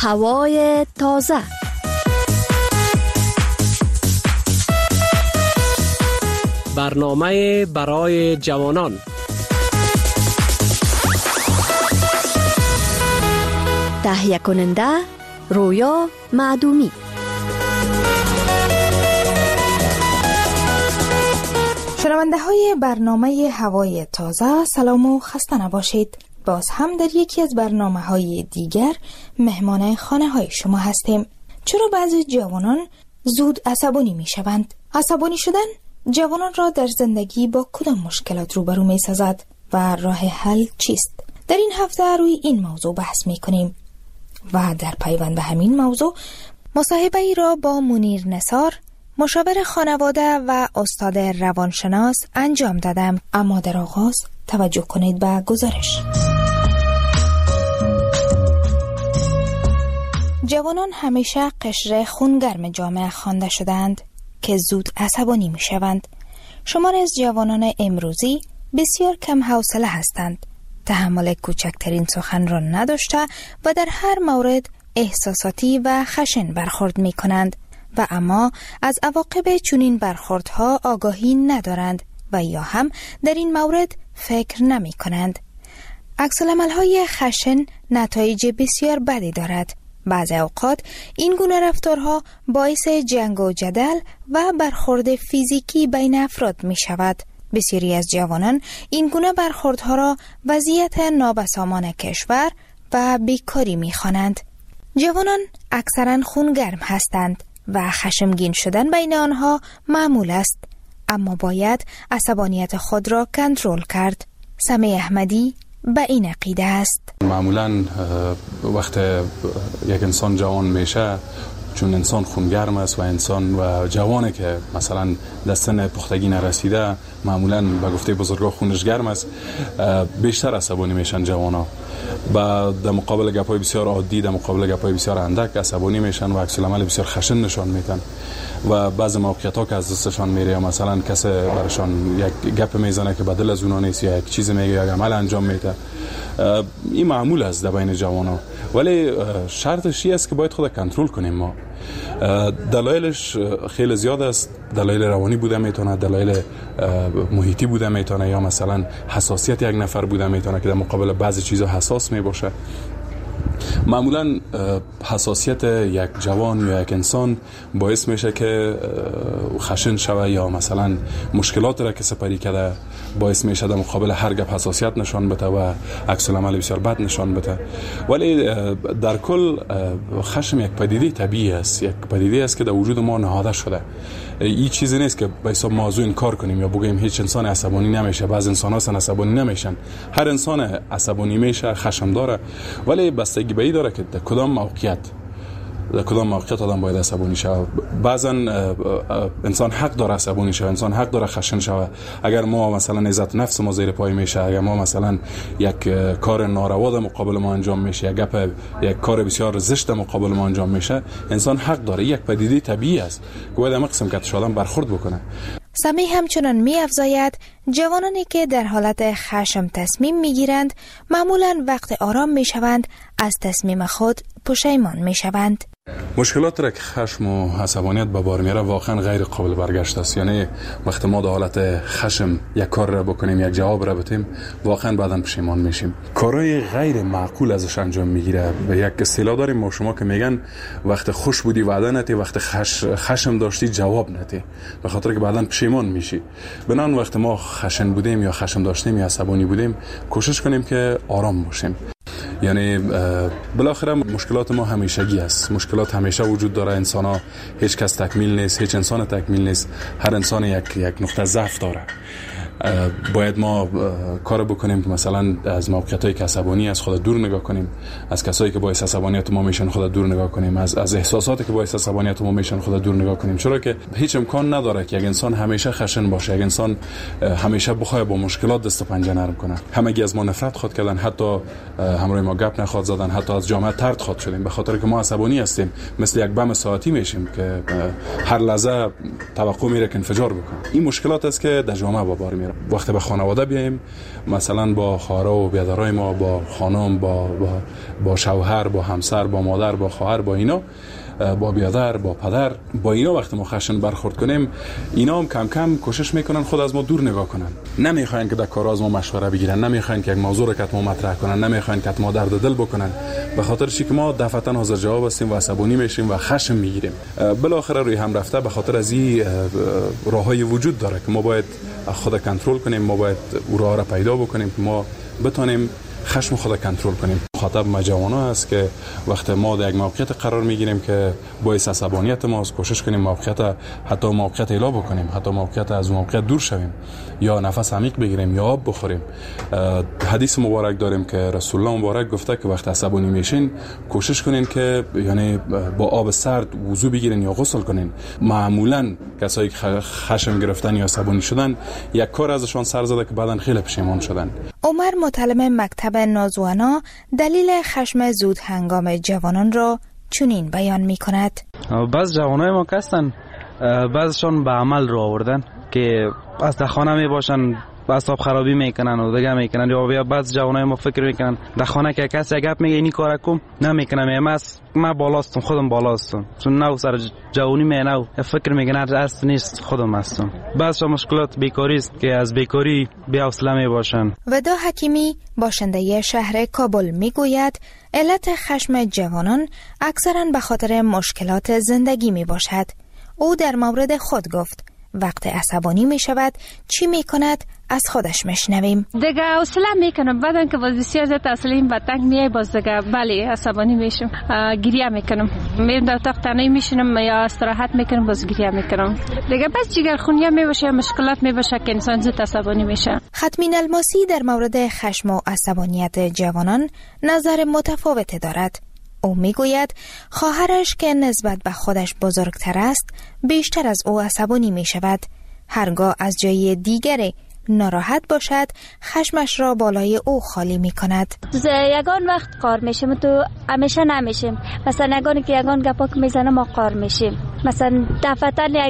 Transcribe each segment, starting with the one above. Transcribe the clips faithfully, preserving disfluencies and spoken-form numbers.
هوای تازه. برنامه برای جوانان. تهیه کننده رویا معدومی. شنونده های برنامه هوای تازه، سلام و خسته نباشید. باز هم در یکی از برنامه های دیگر مهمان خانه های شما هستیم. چرا بعضی جوانان زود عصبانی می شوند؟ عصبانی شدن جوانان را در زندگی با کدام مشکلات روبرو می سازد و راه حل چیست؟ در این هفته روی این موضوع بحث می کنیم و در پیوند به همین موضوع مصاحبه ای را با منیر نثار، مشاور خانواده و استاد روانشناس انجام دادم. اما در آغاز توجه کنید به گزارش. جوانان همیشه قشر خونگرم جامعه خوانده شدند که زود عصبانی می شوند. شمار از جوانان امروزی بسیار کم حوصله هستند، تحمل کوچکترین سخن را نداشته و در هر مورد احساساتی و خشن برخورد می کنند و اما از عواقب چنین برخوردها آگاهی ندارند و یا هم در این مورد فکر نمی کنند. عکس‌العمل‌های خشن نتایج بسیار بدی دارد. بعضی اوقات این گونه رفتارها باعث جنگ و جدل و برخورد فیزیکی بین افراد می شود. بسیاری از جوانان این گونه برخوردها را وضعیت نابسامان کشور و بیکاری می خوانند. جوانان اکثرا خونگرم هستند و خشمگین شدن بین آنها معمول است، اما باید عصبانیت خود را کنترل کرد. سمی احمدی به این عقیده است. معمولا وقت یک انسان جوان میشه، چون انسان خونگرم است و انسان و جوانه که مثلا در سن پختگی نرسیده، معمولا به گفته بزرگا خونش گرم است، بیشتر عصبانی میشن جوانا. و در مقابل گپای بسیار عادی، در مقابل گپای بسیار اندک عصبانی میشن و عکس العمل بسیار خشن نشان میدن و بعضی موقعیت ها که از دستشان میره یا مثلا کسی برشان یک گپ میزنه که بدل از اونا نیست یا یک چیز میگه یا یک عمل انجام میده، این معمول است در بین جوانا. ولی شرطش این است که باید خود کنترل کنیم. ما دلایلش خیلی زیاد است. دلایل روانی بوده میتونه، دلایل محیطی بوده میتونه، یا مثلا حساسیت یک نفر بوده میتونه که در مقابل بعضی چیزا حساس میباشه. معمولا حساسیت یک جوان یا یک انسان باعث میشه که خشن شوه یا مثلا مشکلات را که سپری کرده باعث میشه در مقابل هر گپ حساسیت نشان بده و عکس العمل بسیار بد نشان بده. ولی در کل خشم یک پدیده طبیعی است، یک پدیده است که در وجود ما نهاده شده. این چیزی نیست که به حساب موضوع انکار کنیم یا بگیم هیچ انسان عصبانی نمیشه. بعضی انسان‌ها اصلا عصبانی نمیشن. هر انسان عصبانی میشه، خشم داره، ولی بستگی به این داره که در کدام موقعیت در کدام موقعیت آدم باید عصبانی شود. بعضا انسان حق داره عصبانی شود، انسان حق داره خشن شود. اگر ما مثلا عزت نفس ما زیر پای میشه، اگر ما مثلا یک کار ناروا در مقابل ما انجام میشه، یک گپ یک کار بسیار زشت در مقابل ما انجام میشه، انسان حق داره. یک پدیده طبیعی است که باید همه قسم که آدم برخورد بکنه. سمی همچنان می افزاید جوانانی که در حالت خشم تصمیم می گیرند معمولا وقت آرام می شوند از تصمیم خود پشیمان می شوند. مشکلات را که خشم و عصبانیت به بار میاره واقعا غیر قابل برگشت است. یعنی وقتی ما در حالت خشم یک کار را بکنیم، یک جواب را بدیم، واقعا بعداً پشیمان میشیم. کارهای غیر معقول ازش انجام میگیره. به یک اصطلاح داریم ما شما که میگن وقت خوش بودی وعده نتی، وقت خش... خشم داشتی جواب نتی، به خاطر که بعداً پشیمان میشی. بنان وقتی ما خشن بودیم یا خشم داشتیم یا عصبانی بودیم، کوشش کنیم که آرام باشیم. یعنی بالاخره مشکلات ما همیشگی است. مشکلات همیشه وجود داره. انسان ها هیچ کس تکمیل نیست، هیچ انسان تکمیل نیست. هر انسان یک یک نقطه ضعف داره. باید ما کار بکنیم که مثلا از موقعیت‌های که عصبانی از خود دور نگاه کنیم، از کسایی که باعث عصبانیت ما میشن خود دور نگاه کنیم، از از احساساتی که باعث عصبانیت ما میشن خود دور نگاه کنیم. چرا که هیچ امکان نداره که یک انسان همیشه خشن باشه، یک انسان همیشه بخواد با مشکلات دست و پنجه نرم کنه. همگی از ما نفرت خود کردن، حتی همراه ما گپ نخواد زدن، حتی از جامعه طرد خود شدیم به خاطر که ما عصبانی هستیم. مثل یک بم ساعتی میشیم که هر لحظه توقع میره که انفجار بکنه. این مشکلات است که در جامعه با بار میاد. میرم. وقتی به خانواده بیایم، مثلا با خواهر و برادرای ما، با خانم، با با با شوهر، با همسر، با مادر، با خواهر، با اینا، با بیادر، با پدر، با اینا وقتی ما خشن برخورد کنیم، اینا هم کم کم کوشش میکنن خود از ما دور نگاه کنن. نمیخواین که در کار از ما مشوره بگیرن، نمیخواین که یک موضوع رو که ما مطرح کنن، نمیخواین که ما درد دل بکنن، به خاطر چی که ما دفعتا حاضر جواب هستیم و عصبانی میشیم و خشم میگیریم. بالاخره روی هم رفته به خاطر از این راههای وجود داره که ما باید خود کنترل کنیم، ما باید او راه را پیدا بکنیم که ما بتونیم خشم خود کنترل کنیم. خاطب ما جوانا است که وقتی ما در یک موقعیت قرار میگیریم که باعث عصبانیت ماست، کوشش کنیم موقعیت حتی موقعیت الا بکنیم، حتی موقعیت از موقعیت دور شویم، یا نفس عمیق بگیریم یا آب بخوریم. حدیث مبارک داریم که رسول الله مبارک گفته که وقتی عصبانی میشین کوشش کنین که یعنی با آب سرد وضو بگیرین یا غسل کنین. معمولا کسایی که خشم گرفتن یا عصبانی شدن یک کار ازشان سر زده که بعدن خیلی پشیمان شدن. عمر متعلم مکتب نازوانا دلیل خشم زود هنگام جوانان را چنین بیان می کند. بعض جوانای ما هستن، بعضشان به عمل رو آوردن که از در خانه می باشن اعصاب خرابی میکنن و دیگه میکنن، یا بیا بعض جوانای ما فکر میکنن در خانه که کسی گپ میگه اینی کارا کن نمیکنم، من من بالاستم، خودم بالاستم، چون نو سر جوانی می نو فکر میکنن اصل نیست، خودم هستم. بعضش مشکلات بیکاری است که از بیکاری بی حوصله می باشن. ودا حکیمی باشنده شهر کابل میگوید علت خشم جوانان اکثرا به خاطر مشکلات زندگی می باشد. او در مورد خود گفت وقت عصبانی می شود چی می کند از خودش میشنویم. دیگه حوصله میکنم، بعدن که باز بسیار زیاد تسلیم به تنگ میای، باز دیگه بله عصبانی میشم، گریه میکنم، میرم در اتاق تنهایی میشینم یا استراحت میکنم، باز گریه میکنم. دیگه بس جگرخونی میباشه، مشکلات میباشه که انسان زود عصبانی میشه. ختمین الماسی در مورد خشم و عصبانیت جوانان نظر متفاوت دارد. او میگوید خواهرش که نسبت به خودش بزرگتر است بیشتر از او عصبانی می شود. هرگاه از جای دیگری ناراحت باشد خشمش را بالای او خالی می کند. یگان وقت قار میشیم تو همیشه نمیشیم، مثلا یگانی که یگان گپا که میزنه ما قار میشیم، مثلا دفعتا یک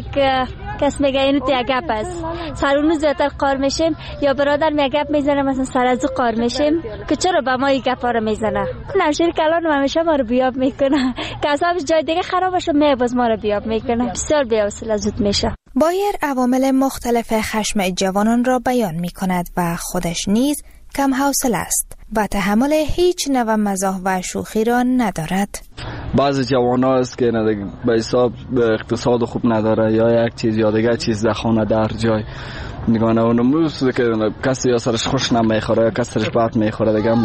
کس میگه اینو تو یک گپ است سرونو زیادتر قار میشیم، یا برادر می گپ میزنه مثلا سر از او قار میشیم که چرا به ما این گپا رو میزنه. نمشیر کلان همیشه ما رو بیاب میکنه که اصابش جای دیگه خراب شد می باز ما رو بیاب میکنه، بسیار بی‌حوصله زود میشه. بایر عوامل مختلف خشم جوانان را بیان میکند و خودش نیز کم حوصله است و تحمل هیچ نوع مزاح و شوخی را ندارد. بعضی جوانا است که به حساب اقتصاد خوب نداره، یا یک چیز یا دیگه چیز در خانه در جای نگانه اونموز که کسی یا سرش خوش نمیخوره یا کسی سرش بد میخوره دیگه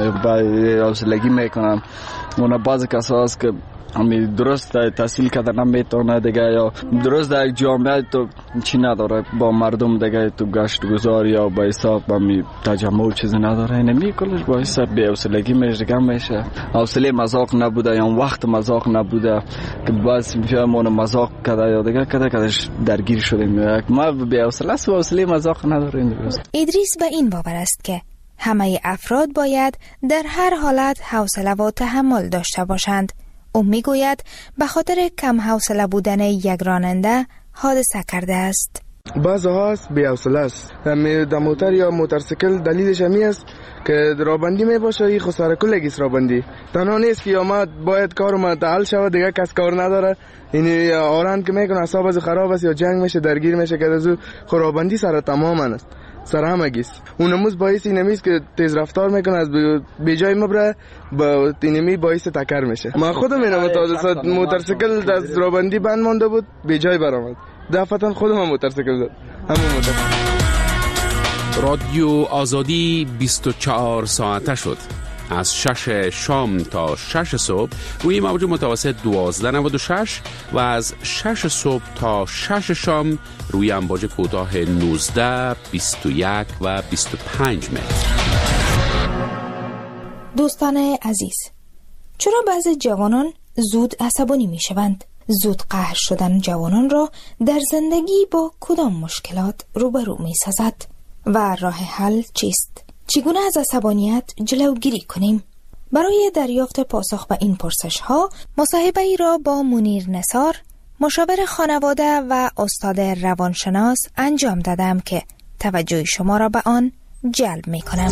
حوصلگی میکنن. اون بعضی کسا است که همی درست تحصیل کرده نمیتونه دیگه، یا درست در یک جامعه تو چی نداره با مردم دیگه تو گشت گذار یا با حساب همی تجمع و چیزی نداره، اینمی کلش با حساب بی حوصلگی میشه دیگه میشه. حوصله مذاق نبوده یا وقت مذاق نبوده که باز میفهمونه مذاق کرده یا دیگه کرده کدش درگیر شدیم، ما بی حوصله است و حوصله مذاق نداره. ادریس به این باور است که همه افراد باید در هر حالت حوصله و تحمل داشته باشند. او میگوید به خاطر کم حوصله بودن یک راننده حادثه کرده است. بعض هاست بی حوصله است، در موتر یا موتورسیکل دلیلش همی است که رابندی می باشه، این خساره کلگیست رابندی تنها نیست که یا ما باید کارم تعال شود دیگه کس کار نداره، این آران که میکنه اعصاب از خراب است یا جنگ میشه درگیر میشه که از رابندی سر تماما است سر همگیست. اونموز باعث اینمیست که تیز رفتار میکنه از به جای مبره با اینمی باعث تکر میشه. ما خودم اینم تا موتورسیکل از رابندی بند مانده بود به جای برآمد، دفعتا خودم هم موتورسیکل زد همون موتور. رادیو آزادی بیست و چهار ساعته شد، از شش شام تا شش صبح روی موج متوسط دوازده نود و شش و از شش صبح تا شش شام روی امواج کوتاه نوزده، بیست و یک و بیست و پنج متر. دوستان عزیز، چرا بعضی جوانان زود عصبانی می شوند؟ زود قهر شدن جوانان را در زندگی با کدام مشکلات روبرو می سازد و راه حل چیست؟ چگونه از عصبانیت جلوگیری کنیم؟ برای دریافت پاسخ به این پرسش ها مصاحبه ای را با منیر نثار، مشاور خانواده و استاد روانشناس انجام دادم که توجه شما را به آن جلب می کنم.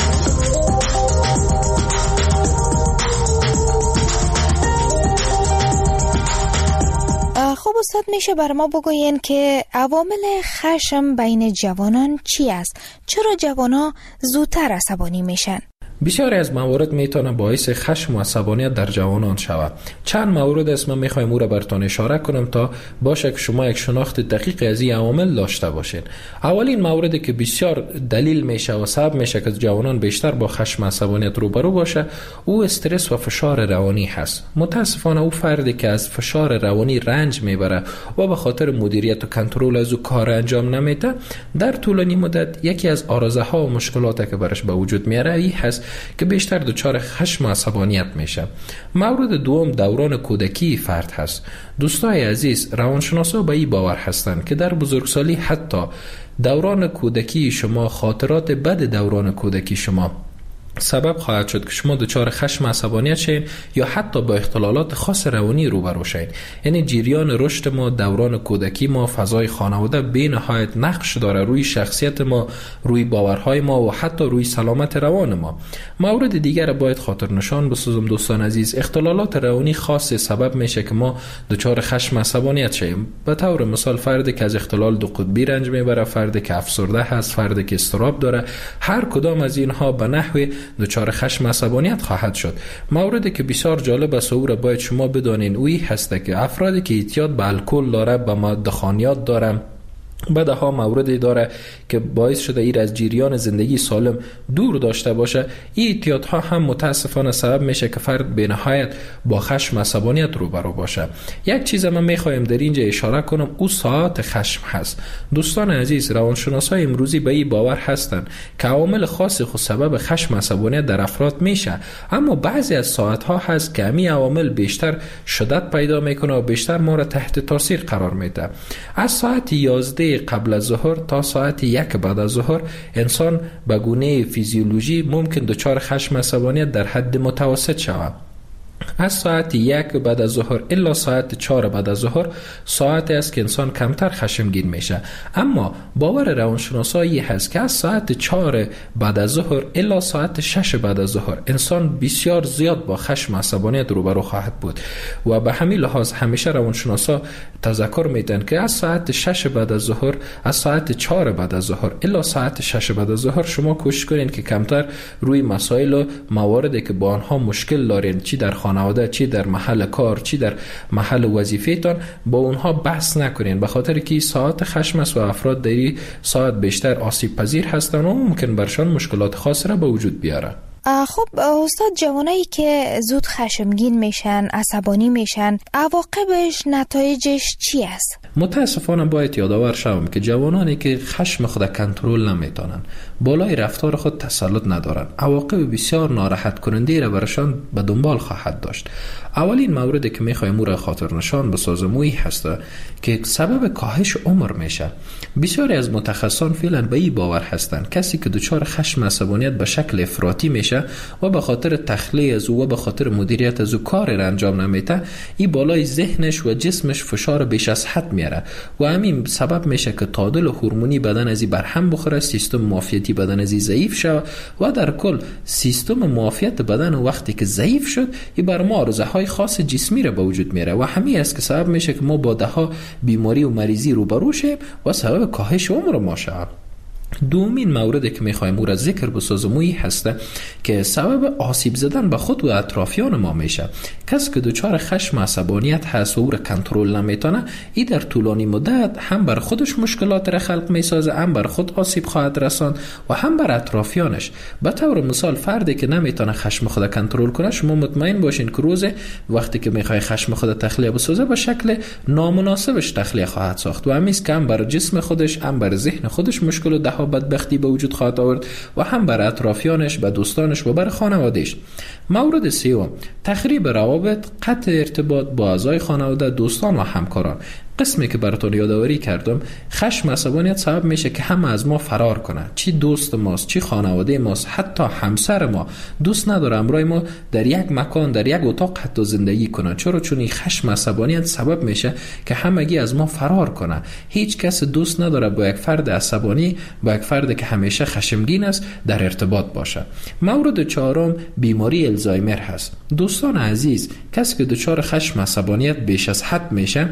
خب استاد، میشه بر ما بگوین که عوامل خشم بین جوانان چی است؟ چرا جوانان زودتر عصبانی میشن؟ بسیاری از موارد میتونه باعث خشم و عصبانیت در جوانان شود. چند مورد است من میخوایم او را براتون اشاره کنم تا باشه که شما یک شناخت دقیق از این عوامل داشته باشین. اولین موردی که بسیار دلیل میشه و سبب میشه که جوانان بیشتر با خشم و عصبانیت روبرو باشه، او استرس و فشار روانی هست. متاسفانه او فردی که از فشار روانی رنج میبره و به خاطر مدیریت و کنترل از او کار انجام نمیده، در طولانی مدت یکی از آرزه ها و مشکلاتی که برش به وجود میاره این هست که بیشتر دچار خشم و عصبانیت میشه. مورد دوم دوران کودکی فرد هست. دوستای عزیز، روانشناسا به این باور هستند که در بزرگسالی حتی دوران کودکی شما، خاطرات بد دوران کودکی شما سبب خواهد شد که شما دچار خشم عصبانیت شین یا حتی با اختلالات خاص روانی روبرو شین. یعنی جریان رشد ما، دوران کودکی ما، فضای خانواده به نهایت نقش داره روی شخصیت ما، روی باورهای ما و حتی روی سلامت روان ما. مورد دیگر باید خاطر نشان بسازم دوستان عزیز، اختلالات روانی خاص سبب میشه که ما دچار خشم عصبانیت شیم. به طور مثال فردی که از اختلال دو قطبی رنج میبره، فردی که افسرده هست، فردی که اضطراب داره، هر کدام از اینها به نحوی دچار خشم عصبانیت خواهد شد. موردی که بسیار جالب است او را باید شما بدانین اویی هست که افرادی که اعتیاد به الکل داره، به مواد خانیات داره، بعدها موردی داره که باعث شده ایر از جریان زندگی سالم دور داشته باشه، این اعتیادها هم متاسفانه سبب میشه که فرد به نهایت با خشم عصبانیت روبرو باشه. یک چیز من میخوایم در اینجا اشاره کنم، او ساعات خشم هست. دوستان عزیز، روانشناسای امروزی به این باور هستند که عوامل خاصی خود سبب خشم عصبانیت در افراد میشه، اما بعضی از ساعت ها هست که همین عوامل بیشتر شدت پیدا میکنه و بیشتر ما را تحت تاثیر قرار میده. از ساعت یازده قبل از ظهر تا ساعت یک بعد از ظهر انسان به گونه فیزیولوژی ممکن دچار خشم عصبانیت در حد متوسط شود. از ساعت یک بعد از ظهر الا ساعت چهار بعد از ظهر ساعتی است که انسان کمتر خشمگین میشه. اما باور روانشناسایی هست که از ساعت چهار بعد از ظهر الا ساعت شش بعد از ظهر انسان بسیار زیاد با خشم و عصبانیت روبرو خواهد بود و به همین لحاظ همیشه روانشناسا تذکر میدن که از ساعت شش بعد از ظهر، از ساعت چهار بعد از ظهر الا ساعت شش بعد از ظهر شما کوشش کنین که کمتر روی مسائل و مواردی که با آنها مشکل دارین، چی در خانواده، چی در محل کار، چی در محل وظیفه‌تان، با اونها بحث نکنین، به خاطر که ساعت خشم است و افراد در این ساعت بیشتر آسیب پذیر هستند و ممکن برشان مشکلات خاص را به وجود بیاره. خب استاد، جوانایی که زود خشمگین میشن، عصبانی میشن، عواقبش، نتایجش چی است؟ متاسفانه باید یادآور شوم که جوانانی که خشم خود کنترل نمیتونن، بالای رفتار خود تسلط ندارن، عواقب بسیار ناراحت کننده را برشان به دنبال خواهد داشت. اولین موردی که میخوایم او را خاطر نشان بسازم اویی هست که سبب کاهش عمر میشه. بسیاری از متخصصان فعلا به این باور هستند کسی که دچار خشم عصبانیت به شکل افراطی میشه و به خاطر تخلیه از او و به خاطر مدیریت از او کار را انجام نمیده، این بالای ذهنش و جسمش فشار بیش از حد میاره و همین سبب میشه که تعادل هورمونی بدن از این برهم بخوره، سیستم معافیتی بدن از این ضعیف شود و در کل سیستم معافیت بدن وقتی که ضعیف شد این بر ما آرزه های خاص جسمی را به وجود میاره و همین است که سبب میشه که ما با ده ها بیماری و مریضی روبرو شیم و سبب کاهش عمر ما شود. دومین موردی که میخوایم او را ذکر بسازم اویی هسته که سبب آسیب زدن به خود و اطرافیان ما میشه. کسی که دچار خشم و عصبانیت هست و او را کنترل نمیتونه، این در طولانی مدت هم بر خودش مشکلات را خلق میسازه، هم بر خود آسیب خواهد رساند و هم بر اطرافیانش. به طور مثال فردی که نمیتونه خشم خود کنترل کنه، شما مطمئن باشین که روز وقتی که میخوای خشم خود تخلیه بسازه به شکل نامناسبش تخلیه خواهد ساخت و همیست که هم بر جسم خودش هم بر ذهن خودش مشکل و ده بدبختی به وجود خواهد آورد و هم بر اطرافیانش، به دوستانش و بر خانوادهش. مورد سوم، تخریب روابط، قطع ارتباط با اعضای خانواده، دوستان و همکاران. قسمی که براتون یادآوری کردم، خشم عصبانیت سبب میشه که همه از ما فرار کنه. چی دوست ماست، چی خانواده ماست، حتی همسر ما دوست نداره امروی ما در یک مکان، در یک اتاق حتی زندگی کنه. چرا؟ چون این خشم عصبانیت سبب میشه که همگی از ما فرار کنه. هیچ کس دوست نداره با یک فرد عصبانی، با یک فرد که همیشه خشمگین است در ارتباط باشه. مورد چهارم بیماری الزایمر هست. دوستان عزیز، کسی که دچار خشم عصبانیت بیش از حد میشه،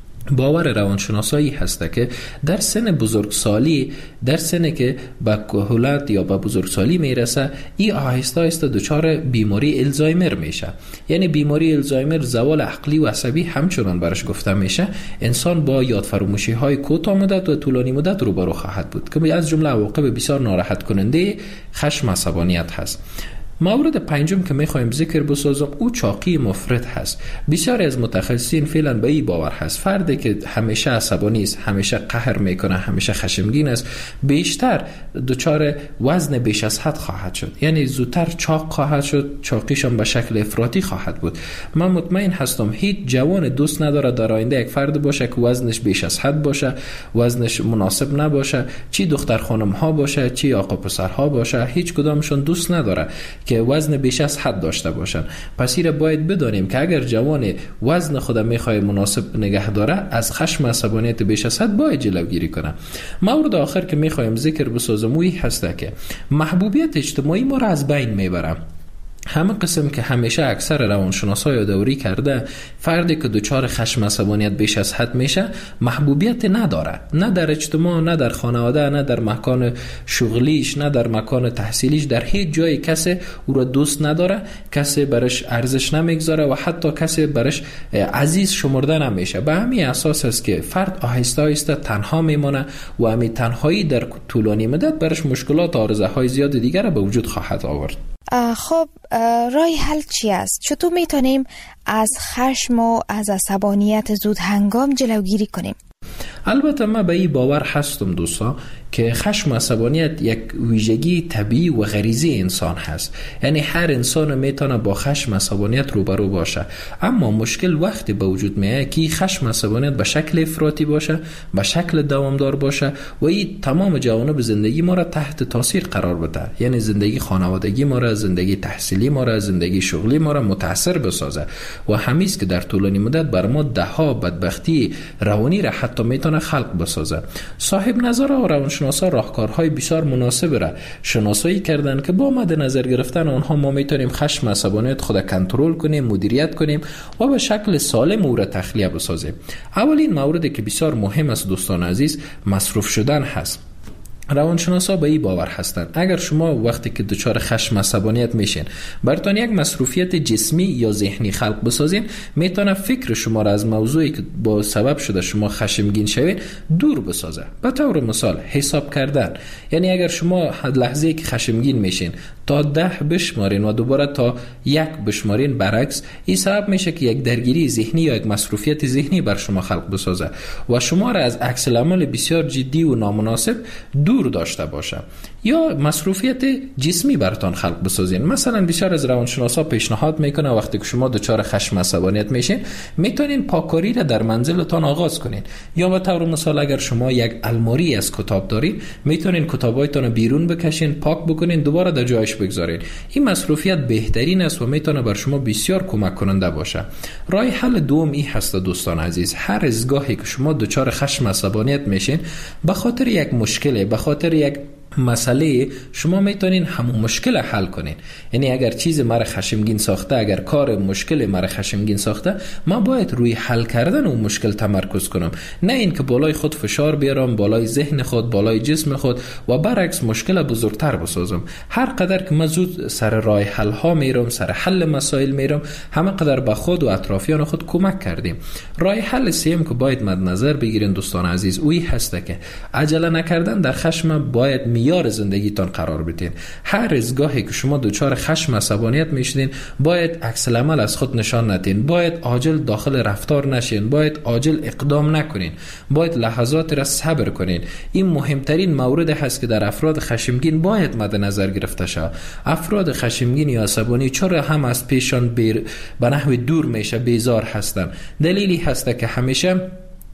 باور روانشناسایی هسته که در سن بزرگسالی، در سن که به کهولت یا به بزرگسالی میرسه، این آهسته آهسته دچار بیماری الزایمر میشه. یعنی بیماری الزایمر زوال عقلی و عصبی همچنان برش گفته میشه. انسان با یادفراموشی های کوتاه مدت و طولانی مدت روبرو خواهد بود که از جمله عواقب بسیار ناراحت کننده خشم عصبانیت هست. مورد پنجم که میخوایم ذکر بسازم او چاقی مفرط هست. بسیاری از متخصصین فعلا به این باور هست فردی که همیشه عصبانی است، همیشه قهر میکنه، همیشه خشمگین است، بیشتر دچار وزن بیش از حد خواهد شد. یعنی زودتر چاق خواهد شد، چاقیشان به شکل افراطی خواهد بود. من مطمئن هستم هیچ جوان دوست نداره در آینده یک فرد باشه که وزنش بیش از حد باشه، وزنش مناسب نباشه، چی دختر خانم ها باشه، چی آقا پسر ها باشه، هیچ کدامشون دوست نداره که وزن بیش از حد داشته باشن. پس این باید بدانیم که اگر جوان وزن خود میخواد مناسب نگه داره، از خشم عصبانیت بیش از حد باید جلوگیری کنه. مورد آخر که میخوایم ذکر بسازم اوی هسته که محبوبیت اجتماعی ما را از بین میبره. همه قسم که همیشه اکثر روانشناسا یادآوری کرده، فردی که دچار خشم عصبانیت بیش از حد میشه محبوبیت نداره، نه در اجتماع، نه در خانواده، نه در مکان شغلیش، نه در مکان تحصیلیش. در هیچ جای کسی او را دوست نداره، کسی برش ارزش نمیگذاره و حتی کسی برش عزیز شمرده نمیشه. به همین اساس است که فرد آهسته آهسته تنها میمونه و همین تنهایی در طولانی مدت برش مشکلات و آرزوهای زیاد دیگر به وجود خواهد آورد. خب راه حل چی است؟ چطور میتونیم از خشم و از عصبانیت زود هنگام جلوگیری کنیم؟ البته من به این باور هستم دوستا که خشم و عصبانیت یک ویژگی طبیعی و غریزی انسان هست. یعنی هر انسان میتونه با خشم و عصبانیت روبرو باشه، اما مشکل وقتی به وجود میاد که خشم و عصبانیت به شکل افراطی باشه، به شکل دوامدار باشه و این تمام جوانب زندگی ما را تحت تاثیر قرار بده. یعنی زندگی خانوادگی ما را، زندگی تحصیلی ما را، زندگی شغلی ما را متاثر بسازه و همیست که در طولانی مدت بر ما ده ها بدبختی روانی را حتی میتونه خلق بسازه. صاحب نظر و روانشناسا راهکارهای بسیار مناسب را شناسایی کردن که با مد نظر گرفتن آنها ما میتونیم خشم و عصبانیت خود کنترل کنیم، مدیریت کنیم و به شکل سالم او را تخلیه بسازیم. اولین موردی که بسیار مهم است دوستان عزیز، مصروف شدن هست. روانشناسا به این باور هستند اگر شما وقتی که دچار خشم عصبانیت میشین براتون یک مصروفیت جسمی یا ذهنی خلق بسازین، میتونه فکر شما را از موضوعی که با سبب شده شما خشمگین شوید دور بسازه. به طور مثال حساب کردن. یعنی اگر شما لحظه‌ای که خشمگین میشین تا ده بشمارین و دوباره تا یک بشمارین، برعکس این سبب میشه که یک درگیری ذهنی یا یک مصروفیت ذهنی بر شما خلق بسازه و شما را از عکس العمل بسیار جدی و نامناسب دور داشته باشه. یا مصروفیت جسمی براتون خلق بسازین. مثلا بسیار از روانشناسا پیشنهاد میکنه وقتی که شما دچار خشم عصبانیت میشین میتونین پاککاری را در منزلتان آغاز کنین. یا به طور مثال اگر شما یک الماری از کتاب دارین میتونین کتابایتون بیرون بکشین، پاک بکنین، دوباره در جایش بگذارین. این مصروفیت بهترین است و میتونه بر شما بسیار کمک کننده باشه. راه حل دوم این هست دوستان عزیز، هر از گاهی که شما دچار خشم عصبانیت میشین به خاطر یک مشکل، به خاطر یک مسئله، شما میتونین همون مشکل حل کنین. یعنی اگر چیز مرا خشمگین ساخته، اگر کار مشکل مرا خشمگین ساخته، من باید روی حل کردن اون مشکل تمرکز کنم، نه این که بالای خود فشار بیارم، بالای ذهن خود، بالای جسم خود و برعکس مشکل بزرگتر بسازم. هر قدر که من زود سر راه حل ها میرم، سر حل مسائل میرم، همه قدر به خود و اطرافیان خود کمک کردیم. راه حل سوم که باید مد نظر بگیرین دوستان عزیز اوی هسته که عجله نکردن در خشم باید یار زندگیتان قرار بدین. هر از گاهی که شما دچار خشم عصبانیت میشدین باید عکس العمل از خود نشان ندین، باید عاجل داخل رفتار نشین، باید عاجل اقدام نکنین، باید لحظات را صبر کنین. این مهمترین مورد هست که در افراد خشمگین باید مد نظر گرفته شود. افراد خشمگین یا عصبانی چرا هم از پیشان بیر به نحو دور میشه، بیزار هستن؟ دلیلی هست که همیشه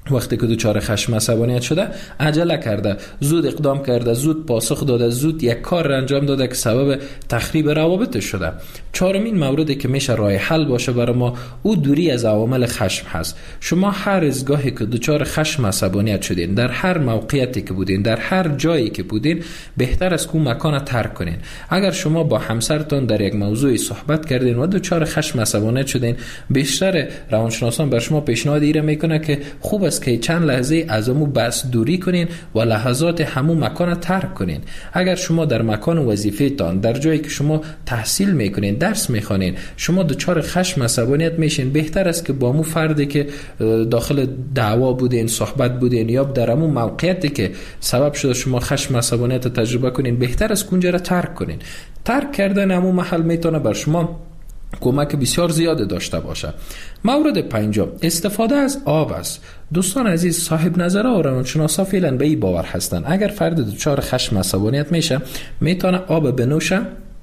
وقتی که دچار خشم عصبانیت شده عجله کرده، زود اقدام کرده، زود پاسخ داده، زود یک کار را انجام داده که سبب تخریب روابط شده. چهارمین موردی که میشه راه حل باشه برای ما، او دوری از عوامل خشم هست. شما هر از گاهی که دچار خشم عصبانیت شدین، در هر موقعیتی که بودین، در هر جایی که بودین، بهتر است که اون مکان ترک کنین. اگر شما با همسرتون در یک موضوعی صحبت کردین و دچار خشم عصبانیت شدین، بیشتر روانشناسان بر شما پیشنهاد ایره میکنه که خوب است که چند لحظه از امو بس دوری کنین و لحظات همون مکان ترک کنین. اگر شما در مکان وظیفه تان، در جایی که شما تحصیل میکنین، درس میخوانین، شما دچار خشم عصبانیت میشین، بهتر است که با مو فردی که داخل دعوا بودین، صحبت بودین، یا در همون موقعیتی که سبب شده شما خشم عصبانیت تجربه کنین، بهتر است اونجا را ترک کنین. ترک کردن همون محل میتونه بر شما کمک بسیار زیاده داشته باشه. مورد پنجم استفاده از آب است. دوستان عزیز، صاحب نظرها و روانشناسا فعلا به این باور هستند اگر فرد دچار خشم عصبانیت میشه میتونه آب بنوشه،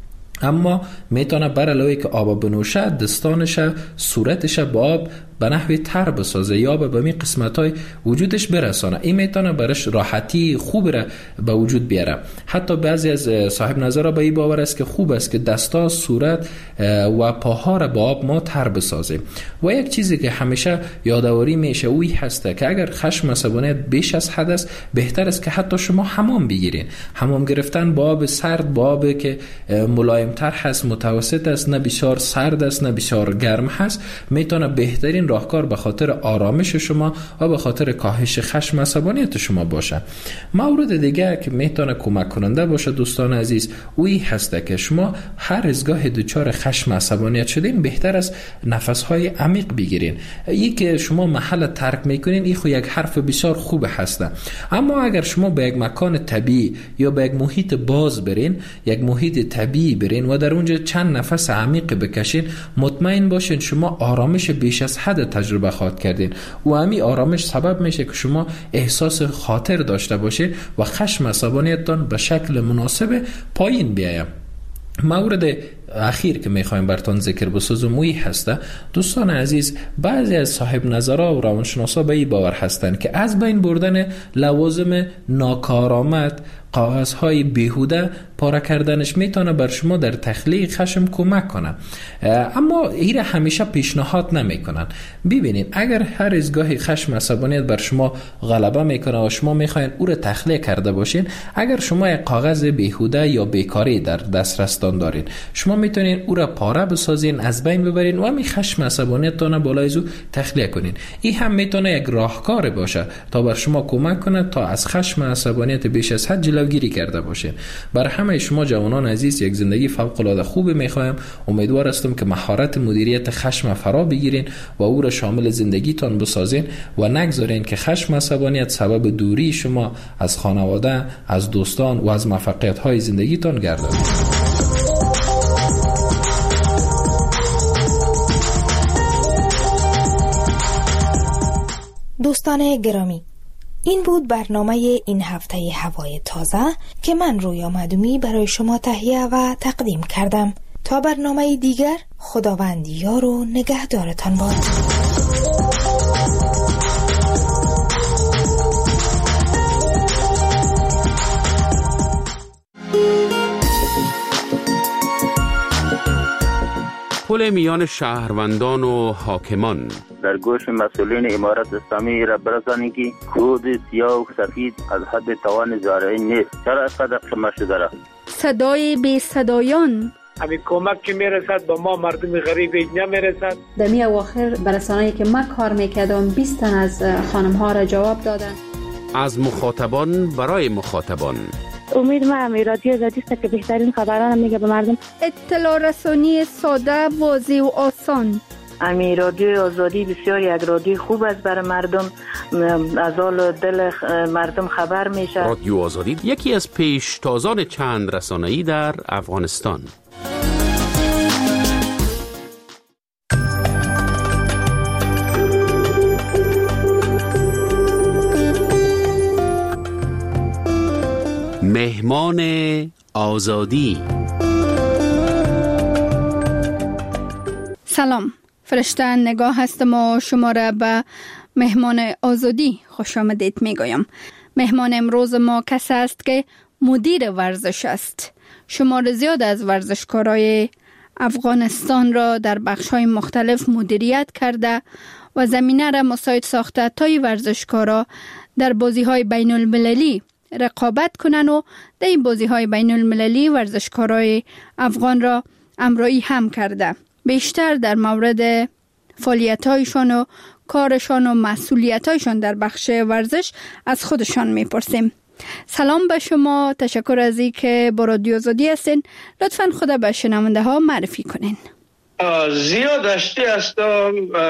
اما میتونه بر علاوه که آب بنوشه دستانش، صورتش با آب به نحوی تر بسازه یا به می قسمت‌های وجودش برسانه. این میتونه برش راحتی خوب را به وجود بیاره. حتی بعضی از صاحب نظرها به این باور است که خوب است که دستا، صورت و پاها را با آب ما تر بسازیم. و یک چیزی که همیشه یادآوری میشه اوی هسته که اگر خشم عصبانیت بیش از حد است، بهتر است که حتی شما حمام بگیرین. حمام گرفتن با آب سرد، با آب که ملایم تر هست، متوسط است، نه بسیار سرد است نه بسیار گرم هست، میتونه بهترین راهکار به خاطر آرامش شما و به خاطر کاهش خشم عصبانیت شما باشه. مورد دیگه که میتونه کمک کننده باشه دوستان عزیز، اوی هسته که شما هر از گاه دچار خشم عصبانیت شدین، بهتر است نفس‌های عمیق بگیرین. این که شما محل ترک میکنین، این خو یک حرف بسیار خوب هسته. اما اگر شما به یک مکان طبیعی یا به یک محیط باز برین، یک محیط طبیعی برین و در اونجا چند نفس عمیق بکشین، مطمئن باشین شما آرامش بیش از حد تجربه خواهد کردین و همین آرامش سبب میشه که شما احساس خاطر داشته باشید و خشم عصبانیتتان به شکل مناسب پایین بیاید. مورد اخیر که میخوایم براتون ذکر بسازم موی هسته. دوستان عزیز، بعضی از صاحب نظرها و روانشناسا به این باور هستند که از بین بردن لوازم ناکارآمد، کاغذهای بیهوده پاره کردنش میتونه بر شما در تخلیه خشم کمک کنه، اما این همیشه پیشنهاد نمیکنن. ببینید اگر هر از گاهی خشم عصبانیت بر شما غلبه میکنه و شما میخواین او را تخلیه کرده باشین، اگر شما یک کاغذ بیهوده یا بیکاری در دسترستان دارین، شما میتونین او را پاره بسازین، از بین ببرین و می خشم عصبانیتتان بالای زو تخلیه کنین. این هم میتونه یک راهکار باشه تا بر شما کمک کنه تا از خشم عصبانیت بیش از حد جلوگیری کرده باشین. بر همه شما جوانان عزیز یک زندگی فوق العاده خوب میخوایم. امیدوار هستم که مهارت مدیریت خشم فرا بگیرین و او را شامل زندگیتان بسازین و نگذارین که خشم عصبانیت سبب دوری شما از خانواده، از دوستان و از موفقیت های زندگیتان گردد. دوستان گرامی، این بود برنامه این هفته هوای تازه که من رویا مدومی برای شما تهیه و تقدیم کردم. تا برنامه دیگر، خداوند یار و نگهدارتان باد. پل میان شهروندان و حاکمان. در گوش مسئولین امارت اسلامی را برسانید که کود سیاه و سفید از حد توان زارعین نیست. چرا اینقدر شما شده را؟ صدای بی صدایان. همین کمک که میرسد با ما مردم غریب نمیرسد. در می اواخر برسانه‌ای که من کار میکردم بیست تن از خانم ها را جواب دادن. از مخاطبان برای مخاطبان. امید ما امی رادیو آزادی است که بهترین خبران میگه به مردم. اطلاع رسانی ساده، واضح و آسان. امی رادیو آزادی بسیار یک رادیو خوب است برای مردم، از حال دل مردم خبر میشه. رادیو آزادی یکی از پیشتازان چند رسانه‌ای در افغانستان. مهمان آزادی. سلام، فرشته نگاه هستم و شما را به مهمان آزادی خوش آمدید میگویم. مهمان امروز ما کسی است که مدیر ورزش است. شمار زیاد از ورزشکارای افغانستان را در بخش‌های مختلف مدیریت کرده و زمینه را مساعد ساخته تا این ورزشکارا در بازی‌های بین المللی رقابت کنند و در این بازی‌های بین المللی ورزشکارای افغان را همراهی هم کرده. بیشتر در مورد فعالیت‌هایشان و کارشان و مسئولیت‌هایشان در بخش ورزش از خودشان می‌پرسیم. سلام به شما، تشکر از این که با رادیو آزادی هستین. لطفاً خود به شنونده ها معرفی کنین. زیاد دشتی هستم،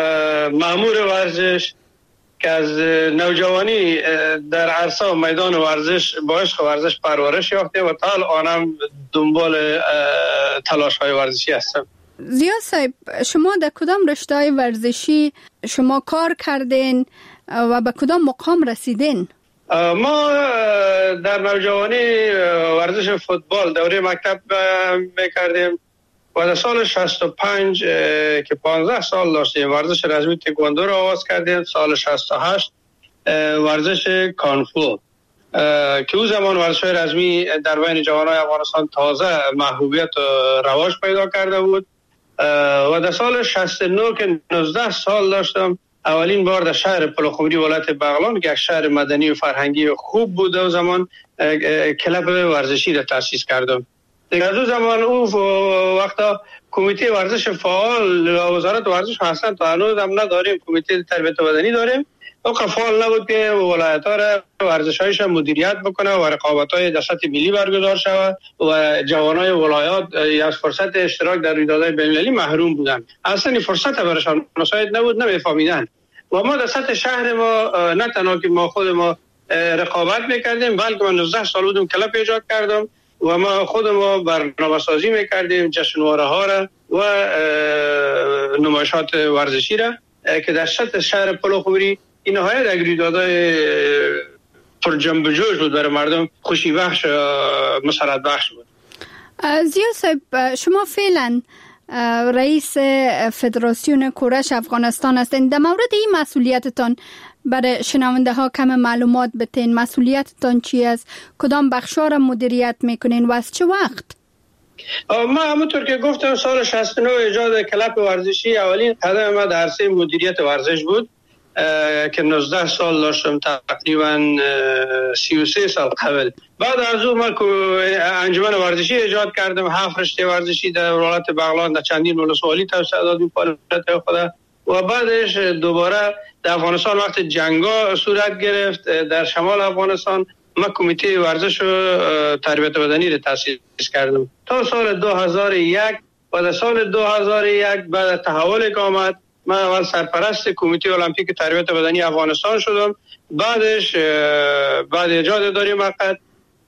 مأمور ورزش که از نوجوانی در عرصه و میدان ورزش با عشق ورزش پرورش یافته و تا الانم دنبال تلاش های ورزشی هستم. زیاد صاحب، شما در کدام رشته های ورزشی شما کار کردین و به کدام مقام رسیدین؟ ما در نوجوانی ورزش فوتبال دوره مکتب میکردیم و در سال شصت و پنج که پانزده سال داشتیم ورزش رزمی تکواندو را آغاز کردیم. سال شصت و هشت ورزش کانفو که او زمان ورزش رزمی در بین جوانای افغانستان تازه محبوبیت و رواج پیدا کرده بود و در سال شصت و نه که نوزده سال داشتم اولین بار در شهر پلخمری ولایت بغلان که یک شهر مدنی و فرهنگی خوب بود و زمان کلب ورزشی را تأسیس کردم. در دو زمان او وقتا کمیته ورزش فعال وزارت ورزش هستن تا هنوز هم نداریم، کمیته تربیت بدنی داریم و فعال نبود که ولایت ها را ورزش‌هایش مدیریت بکنه و رقابت‌های در سطح ملی برگزار شود و جوانای ولایات از فرصت اشتراک در رویدادهای بین‌المللی محروم بودند. اصلا این فرصت برایشان مساعد نبود، نمی‌فهمیدند. و ما در سطح شهر ما نه تنها که ما خود ما رقابت می‌کردیم بلکه من نوزده سال بودم کلب ایجاد کردم و ما خود ما برنامه‌سازی می‌کردیم جشنواره‌ها را و نمایشات ورزشی را که در سطح شهر پلخمری این های در رویدادهای پر جنب و جوش بود، برای مردم خوشی بخش مسرت بخش بود. زیا صاحب، شما فعلا رئیس فدراسیون کورش افغانستان هستین. در مورد این مسئولیتتان برای شنونده ها کم معلومات بتین. مسئولیتتان چی است؟ کدام بخشا را مدیریت میکنین و از چه وقت؟ ما همونطور که گفتم سال شصت و نه ایجاد کلب ورزشی اولین قدم ما در عرصه مدیریت ورزش بود که نوزده سال داشتم، تقریبا سی و سه سال قبل. بعد از اون من انجمن ورزشی ایجاد کردم، هفت رشته ورزشی در ولایت بغلان در چندین ولسوالی توسعه دادیم فعالیت خود و بعدش دوباره در افغانستان وقت جنگا صورت گرفت در شمال افغانستان من کمیته ورزش و تربیت بدنی را تأسیس کردم تا سال دو هزار و یک و در سال دو هزار و یک بعد تحول که آمد من اول سرپرست کمیته المپیک تربیت بدنی افغانستان شدم. بعدش بعد ایجاد داری مقعد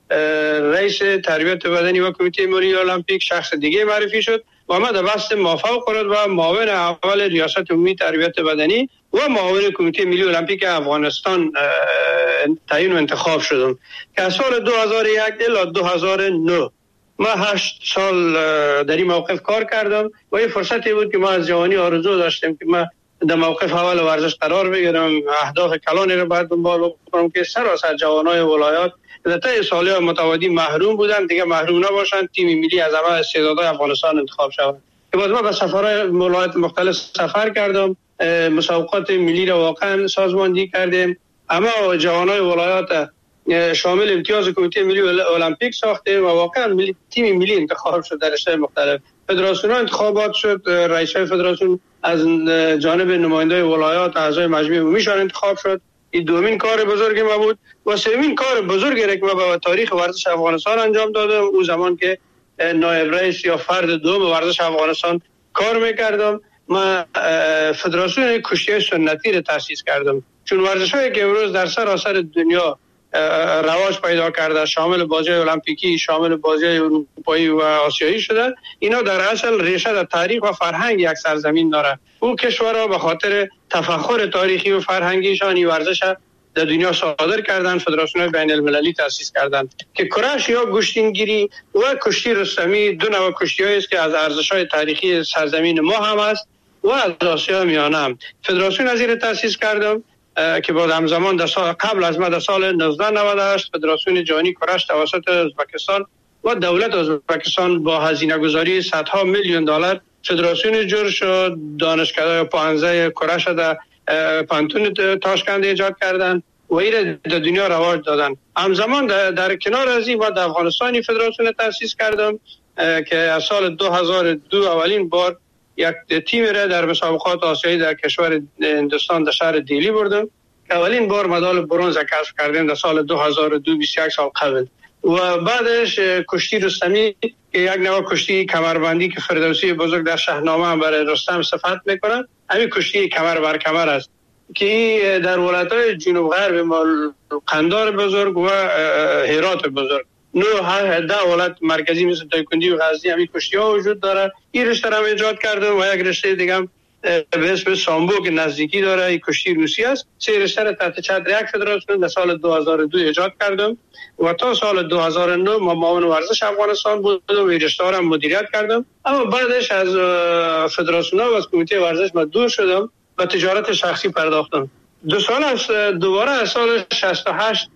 رئیس تربیت بدنی و کمیته ملی المپیک شخص دیگه معرفی شد و من در بست مافوق قرار و معاون اول ریاست عمومی تربیت بدنی و معاون کمیته ملی المپیک افغانستان تعیین و انتخاب شدم که از سال دو هزار و یک الی دو هزار و نه ما هشت سال در این موقف کار کردم و این فرصتی بود که ما از جوانی آرزو داشتیم که ما در موقف اول ورزش قرار بگیرم، اهداف کلانی رو باید دنبال بکنم که سراسر جوانای ولایات در طی سال‌های متوادی محروم بودن دیگه محروم نباشن، تیم ملی از همه استعدادهای افغانستان انتخاب شود. که بعد ما به سفرهای ولایات مختلف سفر کردم، مسابقات ملی رو واقعا سازماندهی کردیم، اما جوانای ولایات شامل امتیاز کمیته ملی المپیک ساختیم و واقعا ملی تیم ملی انتخاب شد در رشته‌های مختلف. فدراسیون انتخابات شد، رئیسای فدراسیون از جانب نمایندای ولایات اعضای مجمع عمومیشان انتخاب شد. این دومین کار بزرگ ما بود و سومین کار بزرگی را که ما به تاریخ ورزش افغانستان انجام دادم او زمان که نایب رئیس یا فرد دوم ورزش افغانستان کار میکردم ما فدراسیون کشتی سنتی را تأسیس کردم، چون ورزش‌هایی که امروز در سراسر دنیا رواج پیدا کرده شامل بازی‌های المپیکی، شامل بازی‌های اروپایی و آسیایی شده، اینا در اصل ریشه در تاریخ و فرهنگ یک سرزمین داره. اون کشورها به خاطر تفاخر تاریخی و فرهنگیشان این ورزش در دنیا صادر کردن، فدراسیون بین المللی تأسیس کردند که کرش یا گشتینگیری و کشتی رستمی دو نوع کشتی‌هایی است که از ارزش‌های تاریخی سرزمین ما هم است و از آسیا میانه هم. فدراسیون از این تأسیس کردم که بعد همزمان در سال قبل از ما در سال نوزده نود و هشت فدراسیون جهانی کرش توسط ازبکستان و دولت ازبکستان با هزینه گذاری صدها میلیون دلار فدراسیون جور شد. دانشکده پانزده کرش در پانتون تاشکند ایجاد کردند و این در دنیا رواج دادن. همزمان در, در کنار از این در افغانستانی فدراسیون تأسیس کردم که از سال دو هزار و دو اولین بار یک تیم را در مسابقات آسیایی در کشور هندوستان در شهر دیلی بردم که اولین بار مدال برنز کسب کردیم در سال دو هزار و دو بیست و یک سال قبل. و بعدش کشتی رستمی که یک نوع کشتی کمربندی که فردوسی بزرگ در شاهنامه برای رستم صفت میکنن، همین کشتی کمر بر کمر است که در ولایت‌های جنوب غرب قندار بزرگ و هرات بزرگ نه ده ولایت مرکزی مثل دایکندی و غزنی همین کشتی ها وجود داره. این رشته را ایجاد کردم و یک رشته دیگه هم به اسم سامبو که نزدیکی داره، این کشتی روسی است. سه رشته را تحت چتر یک فدراسیون در سال دو هزار و دو ایجاد کردم و تا سال دو هزار و نه ما معاون ورزش افغانستان بودم و این رشته را مدیریت کردم. اما بعدش از فدراسیون ها و از کمیته ورزش ما دور شدم و تجارت شخصی پرداختم. دو سال از دوباره از سال شصت و هشت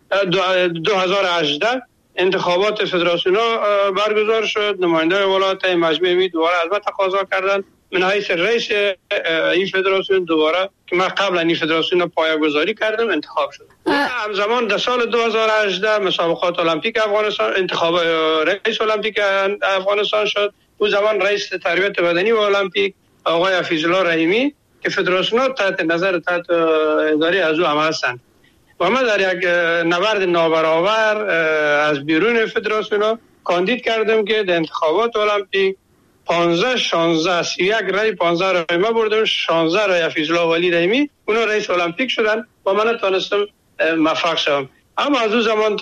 دو هزار و هجده انتخابات فدراسیون ها برگزار شد. نماینده ولایت مجمع می دوباره از ما تقاضا کردند من حیث رئیس این فدراسیون دوباره که من قبلا این فدراسیون پایه‌گذاری کردم انتخاب شد. همزمان در سال دو هزار و هجده مسابقات المپیک افغانستان انتخاب رئیس المپیک افغانستان شد. اون زمان رئیس تربیت بدنی و المپیک آقای حفیظ الله رحیمی که فدراسیون تحت نظر تحت اداره از او هم هستند و ما در یک نبرد نابرابر از بیرون فدراسیون کاندید کردم که در انتخابات المپیک پانزده شانزده سی یک رای پانزده رای ما بردم، شانزده رای حفیظ الله ولی رحیمی اونا رئیس المپیک شدن و من تونستم موفق شدم. اما از اون زمان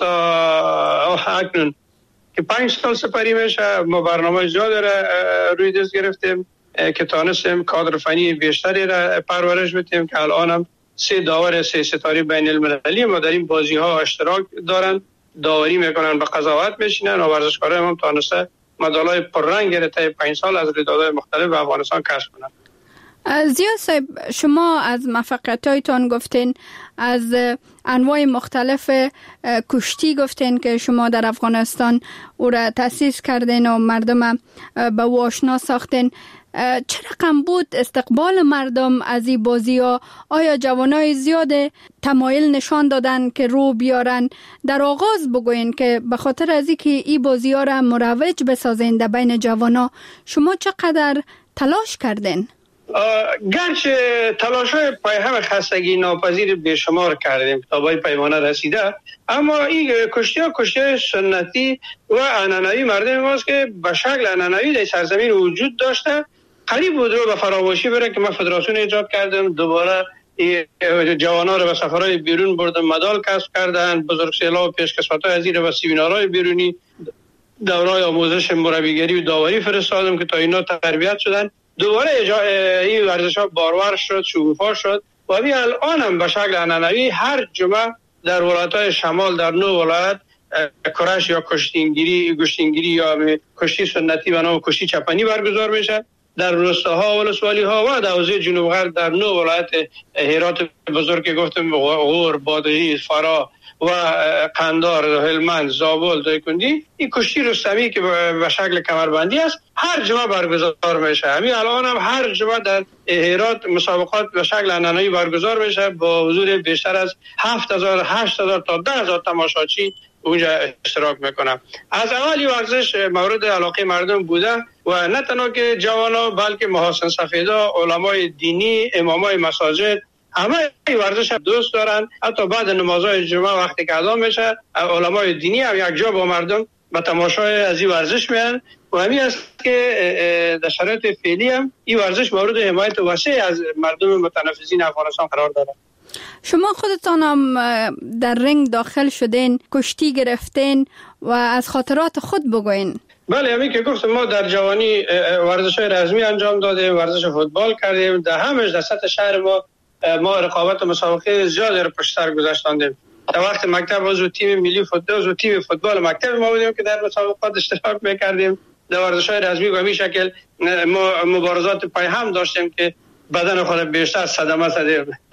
تا اکنون که پنج سال سپری میشه ما برنامه زیاد را روی دست گرفتیم که تانستیم کادر فنی بیشتری را پرورش بدیم که الان هم سه داور سه ستاره بین المللی ما در این بازی ها اشتراک دارن، داوری میکنن، به قضاوت میشینن و ورزشکاران هم تانسته مدالای پررنگ گرفته پنج سال از رویدادهای مختلف به افغانستان کسب کنند. زیا صاحب، شما از موفقیت‌هایتان گفتین، از انواع مختلف کشتی گفتین که شما در افغانستان او را تأسیس کردین و مردم به او آشنا ساختین. چه رقم بود استقبال مردم از این بازی ها؟ آیا جوانای زیاد تمایل نشان دادن که رو بیارن؟ در آغاز بگوین که به خاطر از اینکه این بازی ها را مروج بسازین در بین جوانا شما چقدر تلاش کردین؟ گرچه تلاش های پای هم خستگی ناپذیر بیشمار کردیم تا به پیمانه رسیده، اما این کشتی ها کشتی های سنتی و عنعنوی مردم ماست که به شکل عنعنوی در سرزمین وجود داشته. قریب بود رو به فراموشی بره که من فدراسیون ایجاد کردم، دوباره جوانا رو به سفرهای بیرون بردم، مدال کسب کردن، بزرگ سیلا و پیشکسوت‌های از این و سیمینارهای بیرونی، دوره‌های آموزش مربیگری و داوری فرستادم که تا اینا تربیت شدن. دوباره این ورزش ها بارور شد، شکوفا شد و همین الان هم به شکل عنعنوی هر جمعه در ولایت‌های شمال در نو ولایت کرش یا کشتینگیری گشتینگیری یا کشتی سنتی و نام کشتی چپنی برگزار میشه. در روستاها و ولسوالی ها و در حوزه جنوب غرب در نو ولایت هرات بزرگ که گفتم غور، بادغیس، فرا و قندار، هلمند، زابل، دایکندی، این کشتی رستمی که به شکل کمربندی است هر جمعه برگزار میشه. همین الان هم هر جمعه در هرات مسابقات به شکل عنعنوی برگزار میشه با حضور بیشتر از هفت هزار هشت هزار تا ده هزار تماشاچی اونجا اشتراک میکنم. از اولی ورزش مورد علاقه مردم بوده و نه تنها که جوانا بلکه محاسن سفیدا، علمای دینی، امامای مساجد همه ورزش دوست دارن. حتی بعد نمازهای جمعه وقتی که اذان میشه علمای دینی هم یک جا با مردم به تماشای از این ورزش میان و همین است که در شرایط فعلی هم این ورزش مورد حمایت وسیع از مردم متنفذین افغانستان قرار داره. شما خودتان هم در رنگ داخل شدین، کشتی گرفتین و از خاطرات خود بگوین. بله، همین که گفتم ما در جوانی ورزش‌های رزمی انجام دادیم، ورزش فوتبال کردیم، در همش در سطح شهر ما ما رقابت مسابقه زیادی رو پشت سر گذاشتیم. در وقت مکتب عضو تیم ملی فوتبال و تیم فوتبال مکتب ما بودیم که در مسابقات اشتراک می‌کردیم. در ورزش‌های رزمی به همین شکل ما مبارزات پای هم داشتیم که بدن خود بیشتر صدمه زدیم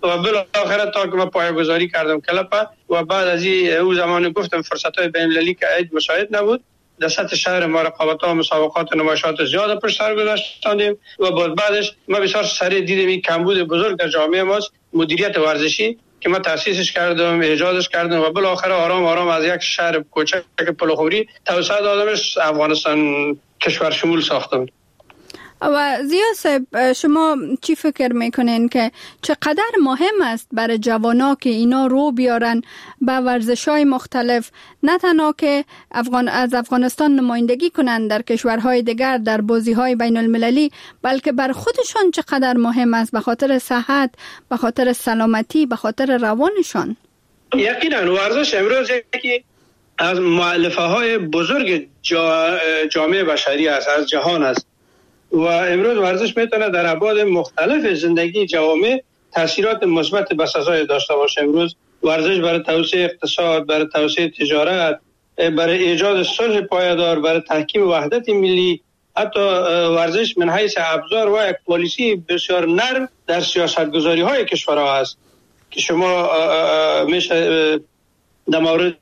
و بالاخره تا که ما پایه‌گذاری کردم کلپ و بعد از این او زمان گفتم فرصت‌های بین‌المللی که عید مشاهد نبود، در سطح شهر ما رقابت‌ها مسابقات نمایشات زیاد پشت سر گذاشتیم و بعدش ما بسیار سریع دیدیم این کمبود بزرگ در جامعه ماست، مدیریت ورزشی که ما تأسیسش کردم، ایجادش کردم و بالاخره آرام آرام از یک شهر کوچک پلخوری توسعه دادمش افغانستان کشور شمول ساختم. و زیا صاحب شما چی فکر میکنین که چقدر مهم است برای جوانا که اینا رو بیارن به ورزش‌های مختلف، نه تنها که افغان از افغانستان نمایندگی کنن در کشورهای دیگر در بازی‌های بین المللی، بلکه بر خودشان چقدر مهم است به خاطر صحت، به خاطر سلامتی، به خاطر روانشان؟ یقینا ورزش امروز یکی از مؤلفه‌های بزرگ جا جامعه بشری است، از جهان است و امروز ورزش میتونه در ابعاد مختلف زندگی جوامع تاثیرات مثبت بسزای داشته باشه. امروز ورزش برای توسعه اقتصاد، برای توسعه تجارت، برای ایجاد صلح پایدار، برای تحکیم وحدت ملی، حتی ورزش من حیث ابزار و یک پالیسی بسیار نرم در سیاستگذاری های کشورها است که شما میشه در مورد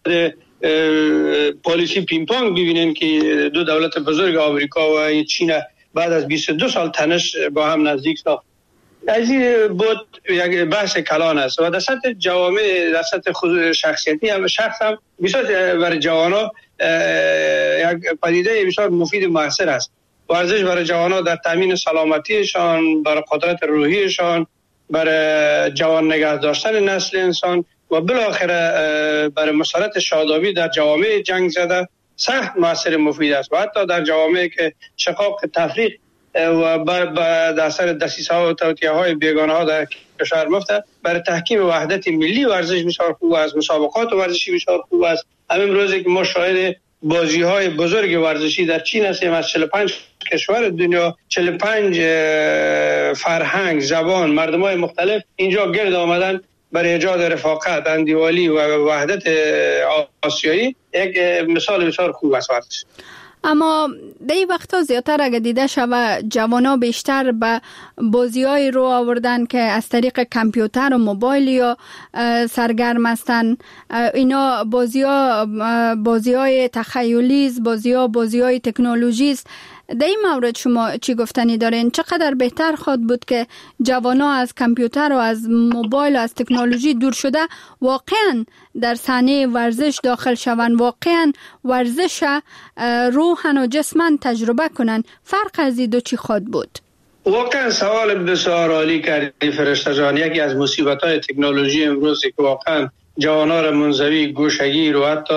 پالیسی پینگ پونگ ببینید که دو دولت بزرگ آمریکا و چین بعد از بیست و دو سال تنش با هم نزدیک ساخت. از این بود یک بحث کلان است و در سطح جوامع، در سطح خود شخصیتی هم شخص هم بسیار برای جوانا یک پدیده بسیار مفید و مؤثر است. ورزش برای جوانا در تامین سلامتیشان، برای قدرت روحیشان، برای جوان نگه داشتن نسل انسان و بالاخره برای مسارت شادابی در جوامع جنگ زده سخت مؤثر مفید است و حتی در جوامعی که شقاق تفریق و در اثر دسیسه‌ها و توطئه‌های بیگانه‌ها در کشور مفته، برای تحکیم وحدت ملی ورزش بسیار خوب است، مسابقات ورزشی بسیار خوب است. همین روزی که ما شاهد بازی‌های بزرگ ورزشی در چین هستیم، از چهل و پنج کشور دنیا، چهل و پنج فرهنگ، زبان، مردم‌های مختلف اینجا گرد آمدن برای ایجاد رفاقت، اندیوالی و وحدت آسیایی. یک مثال بسیار خوب است ورزش. اما در این وقتا زیادتر اگه دیده شود جوانا بیشتر به بازی‌های رو آوردن که از طریق کامپیوتر و موبایل یا سرگرم هستن. اینا بازی‌ها بازی‌های تخیلی است، بازی‌ها بازی‌های تکنولوژی است. در این مورد شما چی گفتنی دارین؟ چقدر بهتر خواهد بود که جوانا از کامپیوتر و از موبایل و از تکنولوژی دور شده واقعا در صحنه ورزش داخل شوند، واقعا ورزش روحن و جسمن تجربه کنن؟ فرق از این دو چی خواهد بود؟ واقعا سوال بسیار عالی کردی فرشته جان. یکی از مصیبت‌های تکنولوژی امروز که واقعا جوانا را منزوی، گوشگیر و حتی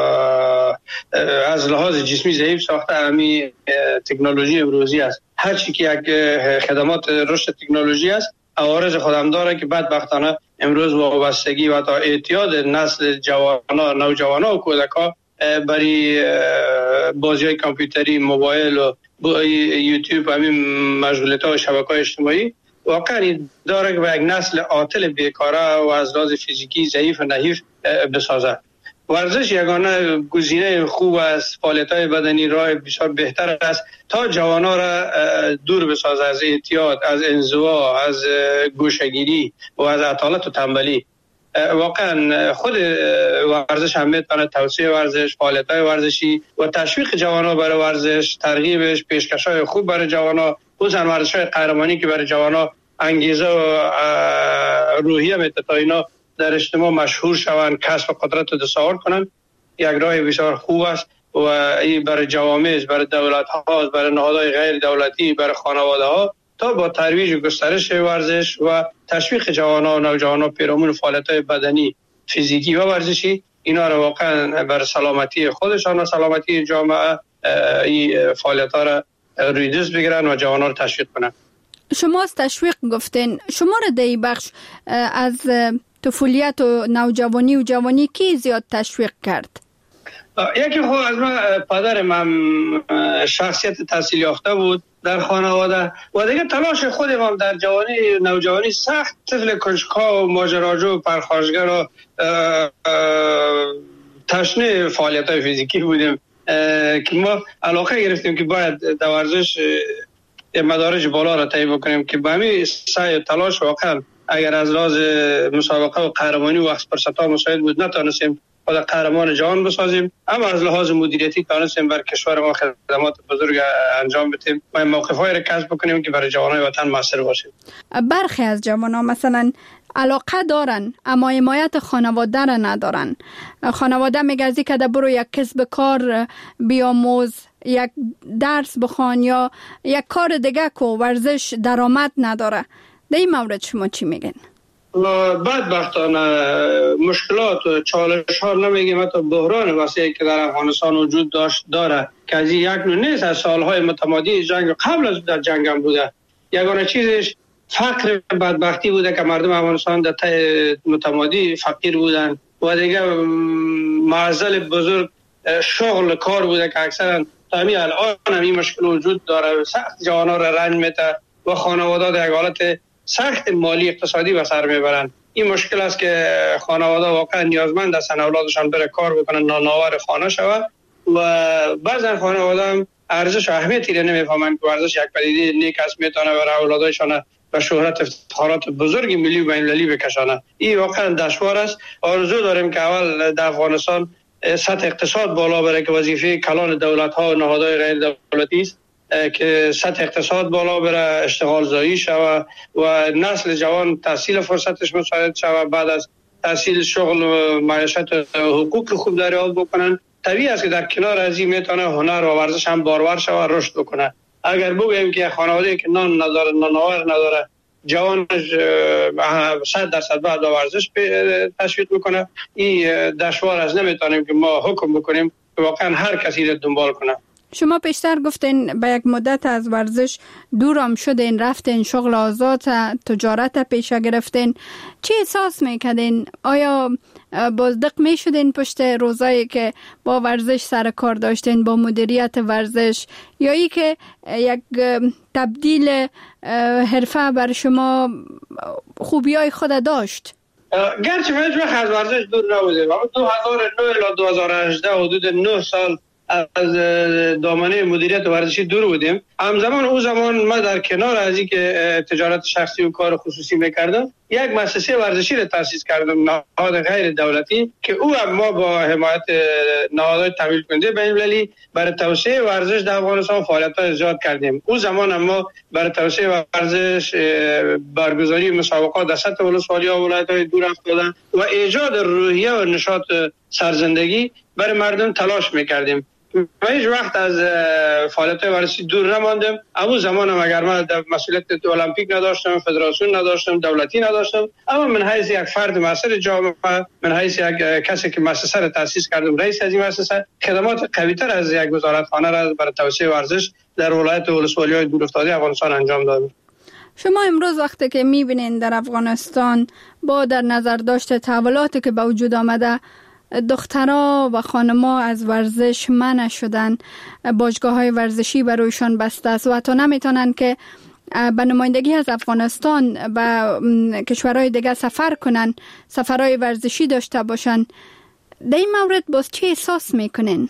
از لحاظ جسمی ضعیف ساخته همین تکنولوژی امروزی است. هر چی که یک خدمات رشد تکنولوژی است عوارض خودم داره که بعدبختانه امروز وابستگی و تا اعتیاد نسل جوانا، نوجوانا و کودکا برای بازی‌های کامپیوتری، موبایل و یوتیوب، همین مشغولیت‌ها و شبکه‌های اجتماعی واقعا داره که به یک نسل عاطل بیکاره و از لحاظ فیزیکی ضعیف و نحیف بسازد. ورزش یگانه گزینه خوب است، فعالیت‌های بدنی راه بسیار بهتر است تا جوانان را دور بسازد از اعتیاد، از انزوا، از گوشه‌گیری و از عطالت و تنبلی. واقعا خود ورزش هم میتونه توسعه ورزش، فعالیت‌های ورزشی و تشویق جوانان برای ورزش، ترغیبش، پیشکش‌های خوب برای جوانان، خصوصا ورزش‌های قهرمانی که برای جوانان انگیزه و روحیه میده تا اینا در اجتماع مشهور شوند، کسب قدرت و تصاعد کنند. یک راه بسیار خوب است و این برای جوامع، برای دولت‌ها، برای نهادهای غیر دولتی، برای خانواده‌ها تا با ترویج و گسترش ورزش و تشویق جوانان و نوجوانان پیرامون فعالیت‌های بدنی، فیزیکی و ورزشی، اینا را واقعا برای سلامتی خودشان و سلامتی جامعه این فعالیت‌ها را روی دست بگیرن و جوانان را تشویق کنن. شما از تشویق گفتین، شما را در این بخش از طفولیت و نوجوانی و جوانی کی زیاد تشویق کرد؟ یکی خود از من پدرم هم شخصیت تحصیل یافته بود در خانواده و دیگه تلاش خودم هم در جوانی نوجوانی سخت طفل کنجکاو و ماجراجو و پرخاشگر و تشنه فعالیت‌های فیزیکی بودیم که ما علاقه گرفتیم که باید در ورزش مدارج بالا را طی بکنیم که به همین سعی و تلاش واقعا اگر از لحاظ مسابقه و قهرمانی و فرصت‌ها مساعد بود نتونستیم خود قهرمان جهان بسازیم، اما از لحاظ مدیریتی تونستیم بر کشور ما خدمات بزرگ انجام بدیم و موقف‌هایی را کسب بکنیم که برای جوانان وطن موثر باشه. برخی از جوانان مثلا علاقه دارن اما حمایت خانواده را ندارن. خانواده میگه از اینکه برو یک کسب کار بیاموز، یک درس بخوان یا یک کار دیگه که ورزش درآمد نداره. در این مورد شما چی میگن؟ بدبختانه مشکلات و چالش ها نمیگیم، حتی بحران وسیعی که در افغانستان وجود داشت داره که از یک نوع نیست. از سالهای متمادی جنگ قبل از در جنگ هم بوده. یگانه چیزش فقر بدبختی بوده که مردم افغانستان در طی متمادی فقیر بودن و دیگه معضل بزرگ شغل کار بوده که اکثرا تا همین الان هم این مشکل وجود داره. سخت جوانا را رنج میده و خانواده در یک حالت سخت مالی اقتصادی به سر میبرن. این مشکل است که خانواده واقعا نیازمند هستند اولادشان بره کار بکنن، نانآور خانه شود و بعضا خانواده هم ارزش و اهمیتی را نمیفهمند که ورزش یک پدیده نیک است، میتونه برای اولادشان و شهرت افتخارات بزرگ ملی و بین‌المللی بکشانه. این واقعا دشوار است. آرزو داریم که اول در افغانستان سطح اقتصاد بالا بره که وظیفه کلان دولت ها و نهادهای غیر دولتی است که سطح اقتصاد بالا بره، اشتغال زایی شود و نسل جوان تحصیل فرصتش مساعد شود، بعد از تحصیل شغل و معیشت حقوق خوب دریافت بکنن. طبیعی است که در کنار از این میتونه هنر و ورزش هم بارور شود، رشد بکنه. اگر بگوییم که خانواده که نان نداره، نانآور نداره، جوانش صد درصد بعد با ورزش تشویق میکنه، این دشوار است. نمیتونیم که ما حکم بکنیم که واقعا هر کسی رو دنبال کنه. شما پیشتر گفتین به یک مدت از ورزش دورم شدین، رفتین شغل آزاد، تجارت پیشه گرفتین. چی احساس میکردین؟ آیا بازدق میشدین پشت روزایی که با ورزش سر کار داشتین، با مدیریت ورزش، یا ای که یک تبدیل حرفه بر شما خوبیای خود داشت؟ گرچه من هیچ وقت از ورزش دور نبودیم. دو هزار و نه الی دو هزار و هجده حدود نه سال از دامنه مدیریت ورزشی دور بودیم. همزمان او زمان ما در کنار از این که تجارت شخصی و کار خصوصی میکردم، یک مؤسسه ورزشی را تأسیس کردم، نهاد غیر دولتی، که او هم ما با حمایت نهادهای تمویل کننده بین‌المللی برای توسعه ورزش در افغانستان فعالیت‌های زیاد کردیم. او زمان هم ما برای توسعه ورزش برگزاری مسابقات در سطح ولسوالی‌ها و ولایت‌های دور افتادن و ایجاد روحیه و نشاط سرزندگی برای مردم تلاش میکردیم. و هیچ وقت از فعالیت ورزشی دور نماندم. اما زمان هم اگر من در مسئولیت المپیک نداشتم، فدراسیون نداشتم، دولتی نداشتم، اما من حیث یک فرد مسئول جامعه، من حیث یک کسی که مؤسسه را تأسیس کردم، رئیس از این مؤسسه، خدمات قوی‌تر از یک وزارتخانه را برای توسعه ورزش در ولایت ولسوالی‌های دورافتاده افغانستان انجام دادم. شما امروز وقتی که می‌بینید در افغانستان با در نظر داشته تحولاتی که به وجود آمده، دخترها و خانم‌ها از ورزش منع شدن، باشگاه‌های ورزشی برایشان بسته است و حتی نمیتونن که به نمایندگی از افغانستان به کشورهای دیگه سفر کنن، سفرهای ورزشی داشته باشن. در این مورد باز چه احساس میکنین؟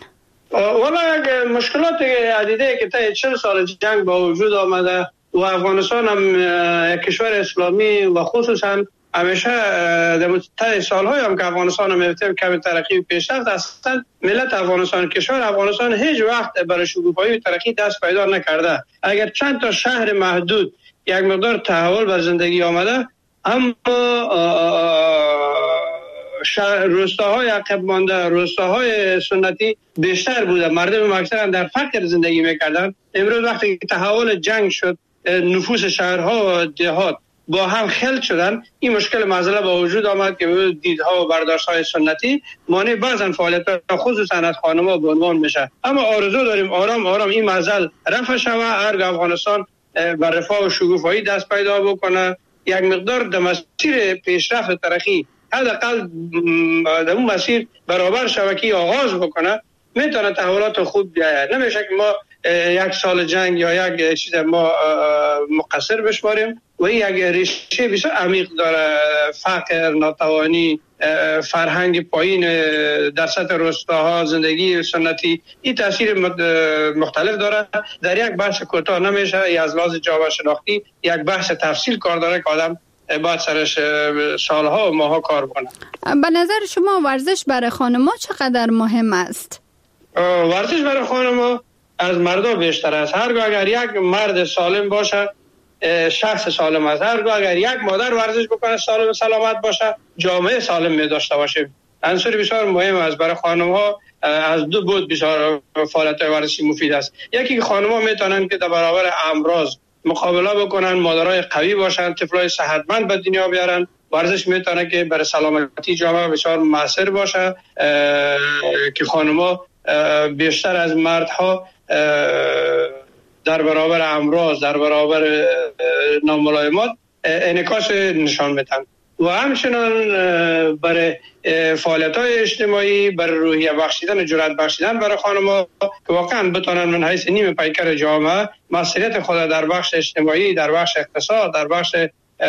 والا مشکلات عدیده که تا چهل سال جنگ با وجود آمده و افغانستان هم یک کشور اسلامی و خصوصا همیشه در طی سال‌های هم که افغانستان هم می‌بینیم کمی ترقی و پیشرفت هستند، ملت افغانستان، کشور افغانستان هیچ وقت برای شکوفایی و ترقی دست پیدا نکرده. اگر چند تا شهر محدود یک مقدار تحول بر زندگی آمده، اما شهر روستاهای عقب مانده، روستاهای سنتی بیشتر بوده. مردم اکثرا در فقر زندگی می‌کردند. امروز وقتی تحول جنگ شد، نفوس شهرها و دهات با هم خلط شدن، این مشکل معضله با وجود آمد که دیدها و برداشت‌های سنتی مانع بعضن فعالیت‌ها خصوصا از خانم‌ها به عنوان میشه. اما آرزو داریم آرام آرام این معضل رفع شود، ارگ افغانستان بر رفاه و شکوفایی دست پیدا بکنه، یک مقدار در مسیر پیشرفت و ترقی حداقل در اون مسیر برابر شبکی آغاز بکنه، میتونه تحولات خوب بیاید. نمیشه که ما یک سال جنگ یا یک چیز ما مقصر بشماریم و این یک ریشه بسیار عمیق داره. فقر، ناتوانی، فرهنگ پایین در سطح روستاها، زندگی سنتی، این تاثیر مختلف داره. در یک بحث کوتاه نمیشه، از لحاظ جامعه شناختی یک بحث تفصیل کار داره که آدم باید سرش سالها و ماها کار کنن. به نظر شما ورزش برای خانم‌ها چقدر مهم است؟ ورزش برای خانم‌ها از مردها بیشتر است. هرگاه اگر یک مرد سالم باشه شخص سالم است. هرگاه اگر یک مادر ورزش بکنه سالم و سلامت باشه جامعه سالم می داشته باشیم. عنصر بسیار مهم است برای خانم‌ها. از دو بود بسیار فعالیت ورزشی مفید است. یکی خانم‌ها میتونن که در برابر امراض مقابله بکنن، مادرای قوی باشن، طفلای صحتمند به دنیا بیارن. ورزش میتونه که برای سلامتی جامعه بسیار موثر باشه که خانم‌ها بیشتر از مردها در برابر امراض، در برابر ناملایمات انعکاس نشان میدن و همچنان برای فعالیت‌های اجتماعی، برای روحیه بخشیدن، جرأت بخشیدن برای خانم‌ها که واقعا بتونن من حیث نیم پیکر جامعه مسئولیت خود در بخش اجتماعی، در بخش اقتصاد، در بخش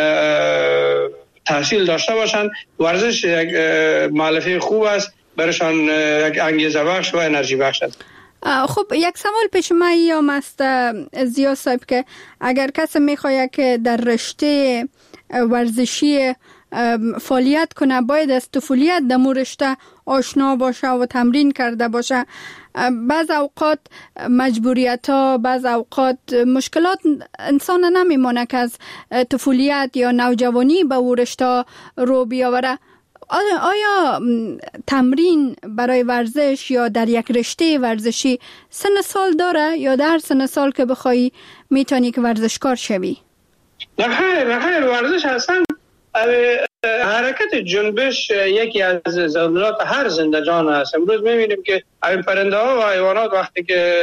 تحصیل داشته باشند. ورزش یک مؤلفه خوب است برایشان، یک انگیزه بخش و انرژی بخش است. خب یک سوال پیش ما ایام است زیا صاحب که اگر کسی میخواد که در رشته ورزشی فعالیت کنه باید از طفولیت در مو رشته آشنا باشه و تمرین کرده باشه. بعض اوقات مجبوریت ها، بعض اوقات مشکلات انسان نمیمونه که از طفولیت یا نوجوانی به او رشته رو بیاوره. آیا تمرین برای ورزش یا در یک رشته ورزشی سن سال داره یا در سن سال که بخوای میتونی که ورزشکار شوی؟ نه خیر، نه خیر. ورزش اصلا حرکت جنبش یکی از ضرورت هر زنده جان است. امروز میبینیم که این پرنده ها و حیوانات وقتی که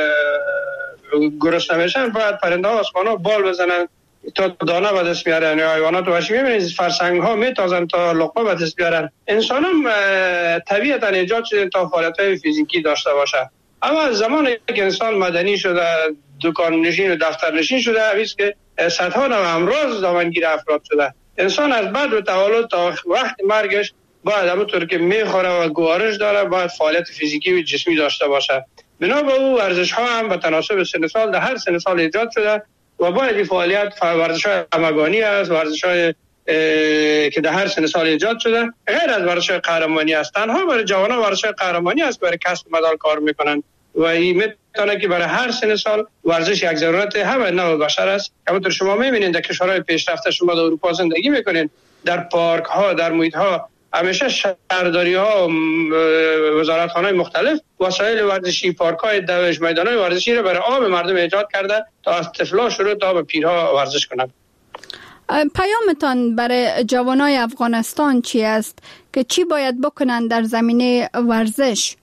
گرسنه میشن باید پرنده ها و اسبان ها بال بزنن تا دانه به دست بیارن. یا حیوانات وحشی میبینید فرسنگ ها میتازن تا لقمه به دست بیارن. انسان هم طبیعتا ایجاد شده تا فعالیت های فیزیکی داشته باشه. اما از زمانی که انسان مدنی شده، دکان نشین و دفتر نشین شده، هیچ که صدها نوع امراض دامنگیر افراد شده. انسان از بعد و تولد تا وقت مرگش باید همونطور که میخوره و گوارش داره باید فعالیت فیزیکی و جسمی داشته باشه. بنا به او ورزش ها هم به تناسب سن سال در هر سن سال ایجاد شده و باید این فعالیت ورزش های همگانی است، ورزش های که در هر سن سال ایجاد شده غیر از ورزش های قهرمانی است. تنها برای جوانان ورزش های قهرمانی است برای کسب مدال کار میکنن و این میتونه که برای هر سن سال ورزش یک ضرورت همه نوع بشر است. همونطور شما میبینید در کشورهای پیشرفته، شما در اروپا زندگی میکنین، در پارک ها، در محیط ها همیشه شهرداری ها، وزارت خانه مختلف وسایل ورزشی، پارک های دوش، میدان های ورزشی را برای عام مردم ایجاد کرده تا از طفلا شروع تا به پیرها ورزش کنند. پیامتان برای جوانای افغانستان چی است که چی باید بکنند در زمینه ورزش؟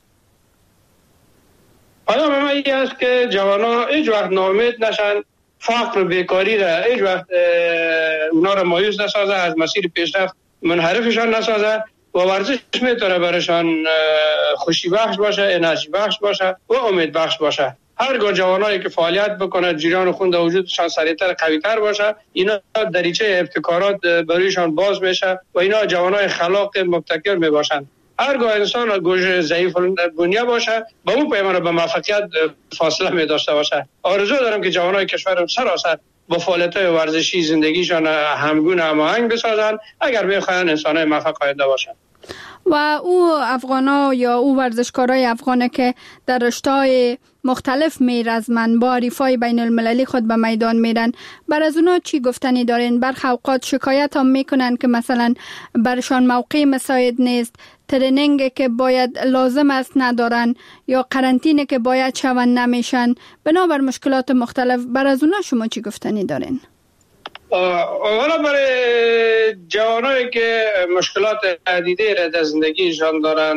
پیام ما این است که جوانا هیچ وقت ناامید نشن، فقر و بیکاری را هیچ وقت اونا را مایوس نسازه، از مسیر پیشرفت منحرفشان نسازه و ورزش میتونه برایشان خوشی بخش باشه، انرژی بخش باشه و امید بخش باشه. هرگاه جوانایی که فعالیت بکنه جریان خون در وجودشان سریعتر قویتر باشه، اینا دریچه ابتکارات برایشان باز میشه و اینا جوانای خلاق مبتکر میباشند. هرگاه انسان گوش ضعیف بنیه باشه با اون پیمان به موفقیت فاصله می داشته باشه. آرزو دارم که جوانای کشورم سراسر با فعالیت‌های ورزشی زندگیشان همگون هماهنگ بسازن اگر بخواهند انسان‌های موفق آینده باشند. و او افغانا یا او ورزشکارای افغانه که در رشته‌های مختلف میرزمن با حریفای بین المللی خود به میدان میرن، بر از اونا چی گفتنی دارین؟ برخی اوقات شکایت هم میکنن که مثلا برشان موقع مساعد نیست، ترینینگ که باید لازم است ندارن یا قرنطینه که باید شون نمیشن، بنابر مشکلات مختلف. بر از اونا شما چی گفتنی دارین؟ اولا برای جوانایی که مشکلات عدیده را در زندگیشان دارن،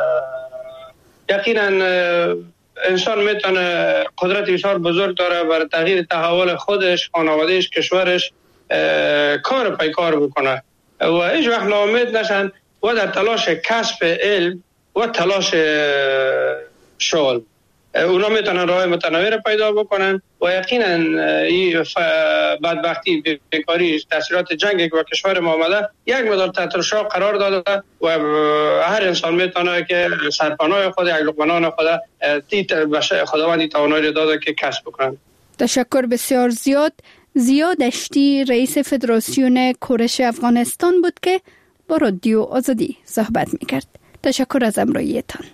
یقینا انسان میتونه قدرت بسیار بزرگ داره برای تغییر تحول خودش، خانوادهش، کشورش کار پای کار بکنه و هیچ وقت ناامید نشن و در تلاش کسب علم و تلاش شغل اونا میتونن راه متنوع پیدا بکنن و یقینا این بدبختی، بیکاری، تاثیرات جنگی که با کشور ما آمده یک مقدار تحت شعاع قرار داده و هر انسان میتونه که سرپناه خود، یک لقمه خود دیت بشه خداوندی توانایی داده که کسب بکنن. تشکر بسیار زیاد ضیا دشتی رئیس فدراسیون کورش افغانستان بود که با رادیو آزادی صحبت میکرد. تشکر از همراهیتان.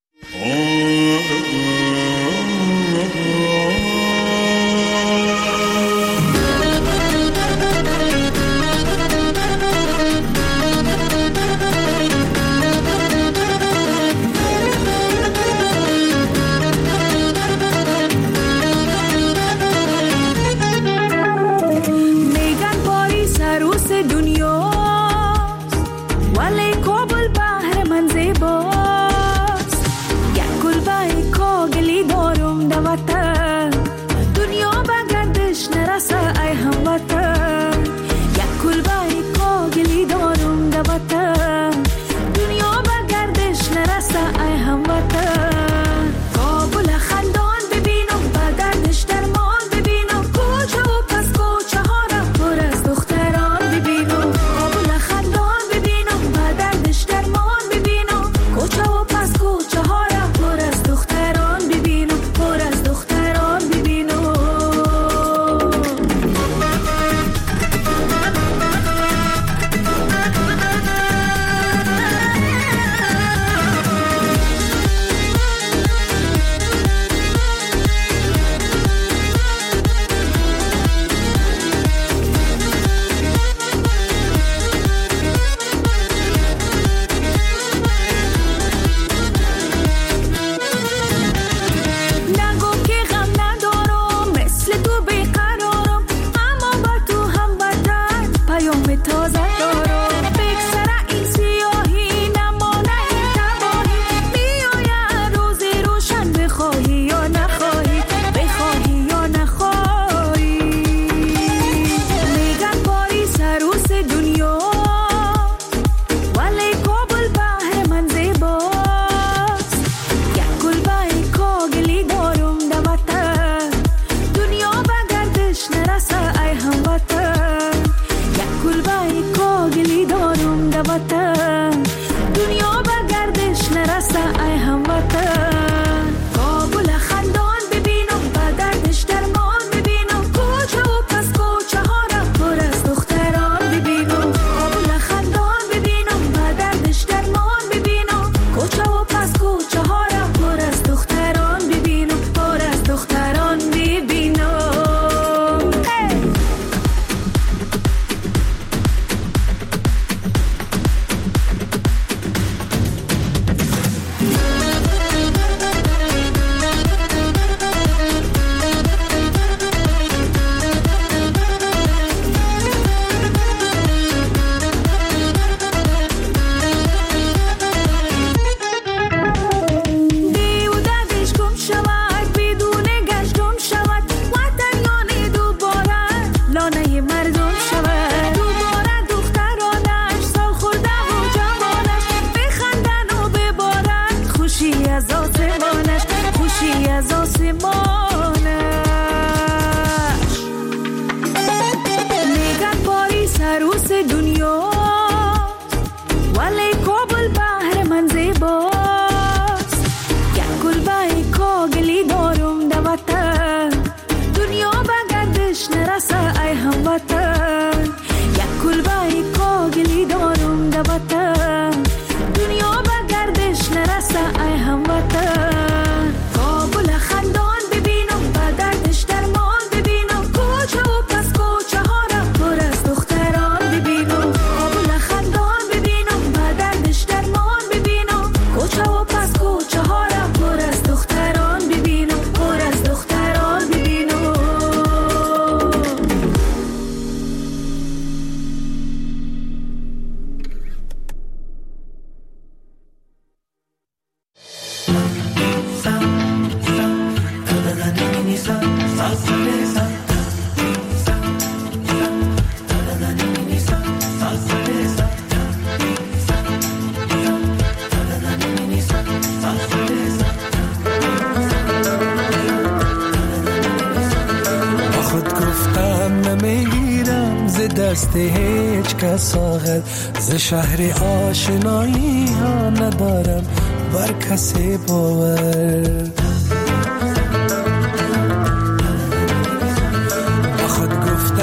دست هیچ کس آخر ز شهر آشنایی ها ندارم بر کسی باور. با خود گفتم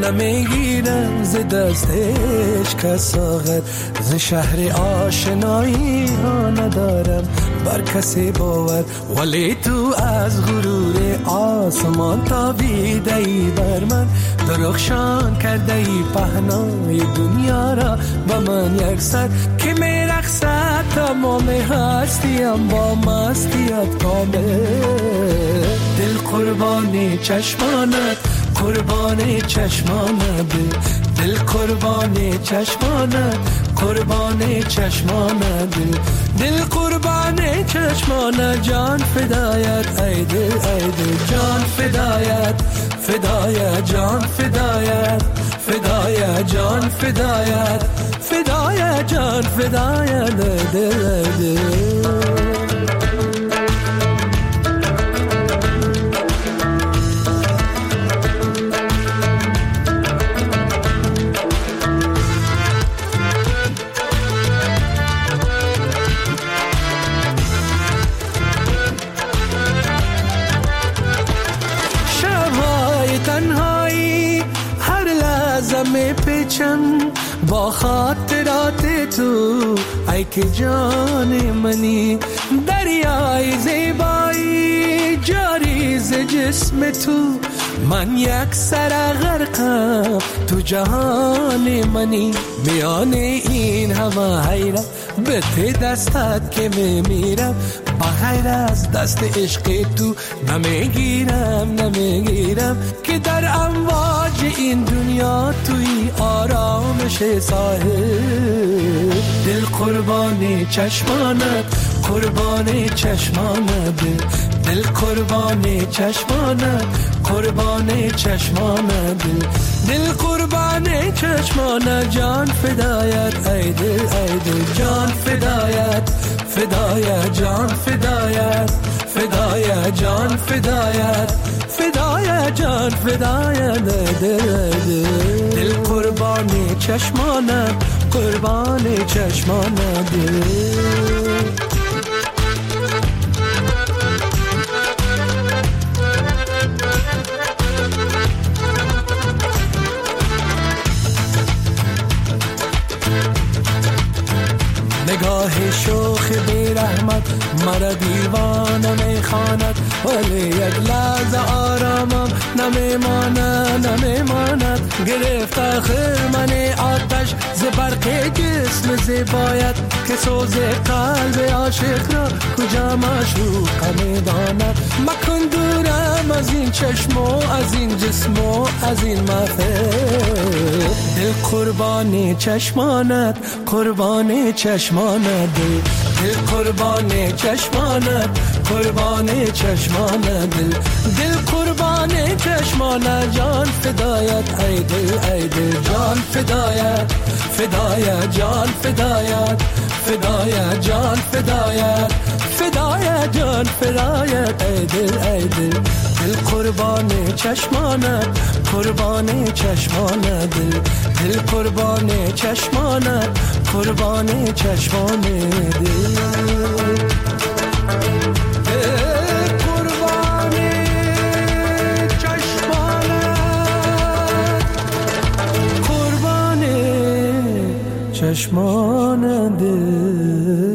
نمیگیرم ز دستش کساغت ز شهر آشنایی ها ندارم بر کسی باور ولی تو از غرور آسمان تابیده ای بر من درخشان کرده ای پهنای دنیا را با من یک سر که میرقصد تمام هستیم با مستیت کامل دل قربانی چشمانت قربانی چشمانت دل قربانی چشمانت قربانی چشمانت دل قربانی چشمانت جان فدایت ای دل ای دل جان فدایت فدایت جان فدایت فدایت جان فدایت فدایت جان فدایت دل دل با خاطرات تو ای که جان منی دریای زیبایی جاری ز جسم تو من یک سر غرقم تو جهان منی میان این همه حیرت به ته دستت که میمیرم بغیر از دست عشق تو نمیگیرم نمیگیرم که در امواج این دنیا توی آرامش ساحل دل قربانی چشمانت قربانی چشمانت دل قربانی چشمانت قربانی چشمانت دل قربانی چشمانت جان فدایت ای دل ای دل جان فدایت فدایت جان فدایت فدایت جان فدایت فدایت جان فدایت دل دل دل قربانی چشمانت قربانی چشمانت نگاه شوخ بی رحمت مرا دیوانه میخواند ولی یک لحظه آرامم نمیماند نمیماند گرفت آخر من آتش ز برق جسم زیبایت که سوز قلب عاشق را کجا معشوق میداند مکن دورم از این چشم و از این جسم و از این محفل دل قربانی چشمانت قربانی چشمانت دل قربانی چشمانت قربانی چشمانت دل دل قربانی چشمانت جان فدایت ای دل ای دل جان فدایت فدایت جان فدایت فدایت جان فدایت فدایت جان فدایت ای دل ای دل دل قربانی چشمانت قربانی چشمانت دل دل قربانی چشمانت قربانی چشمانت دل چشمان دل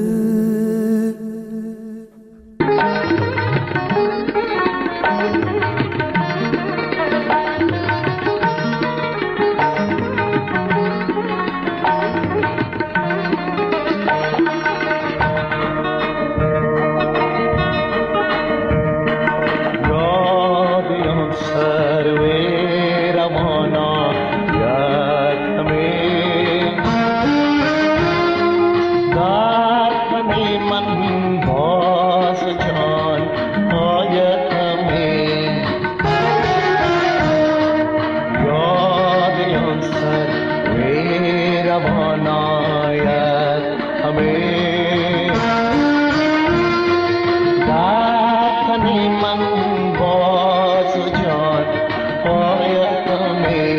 من باز جان پایت می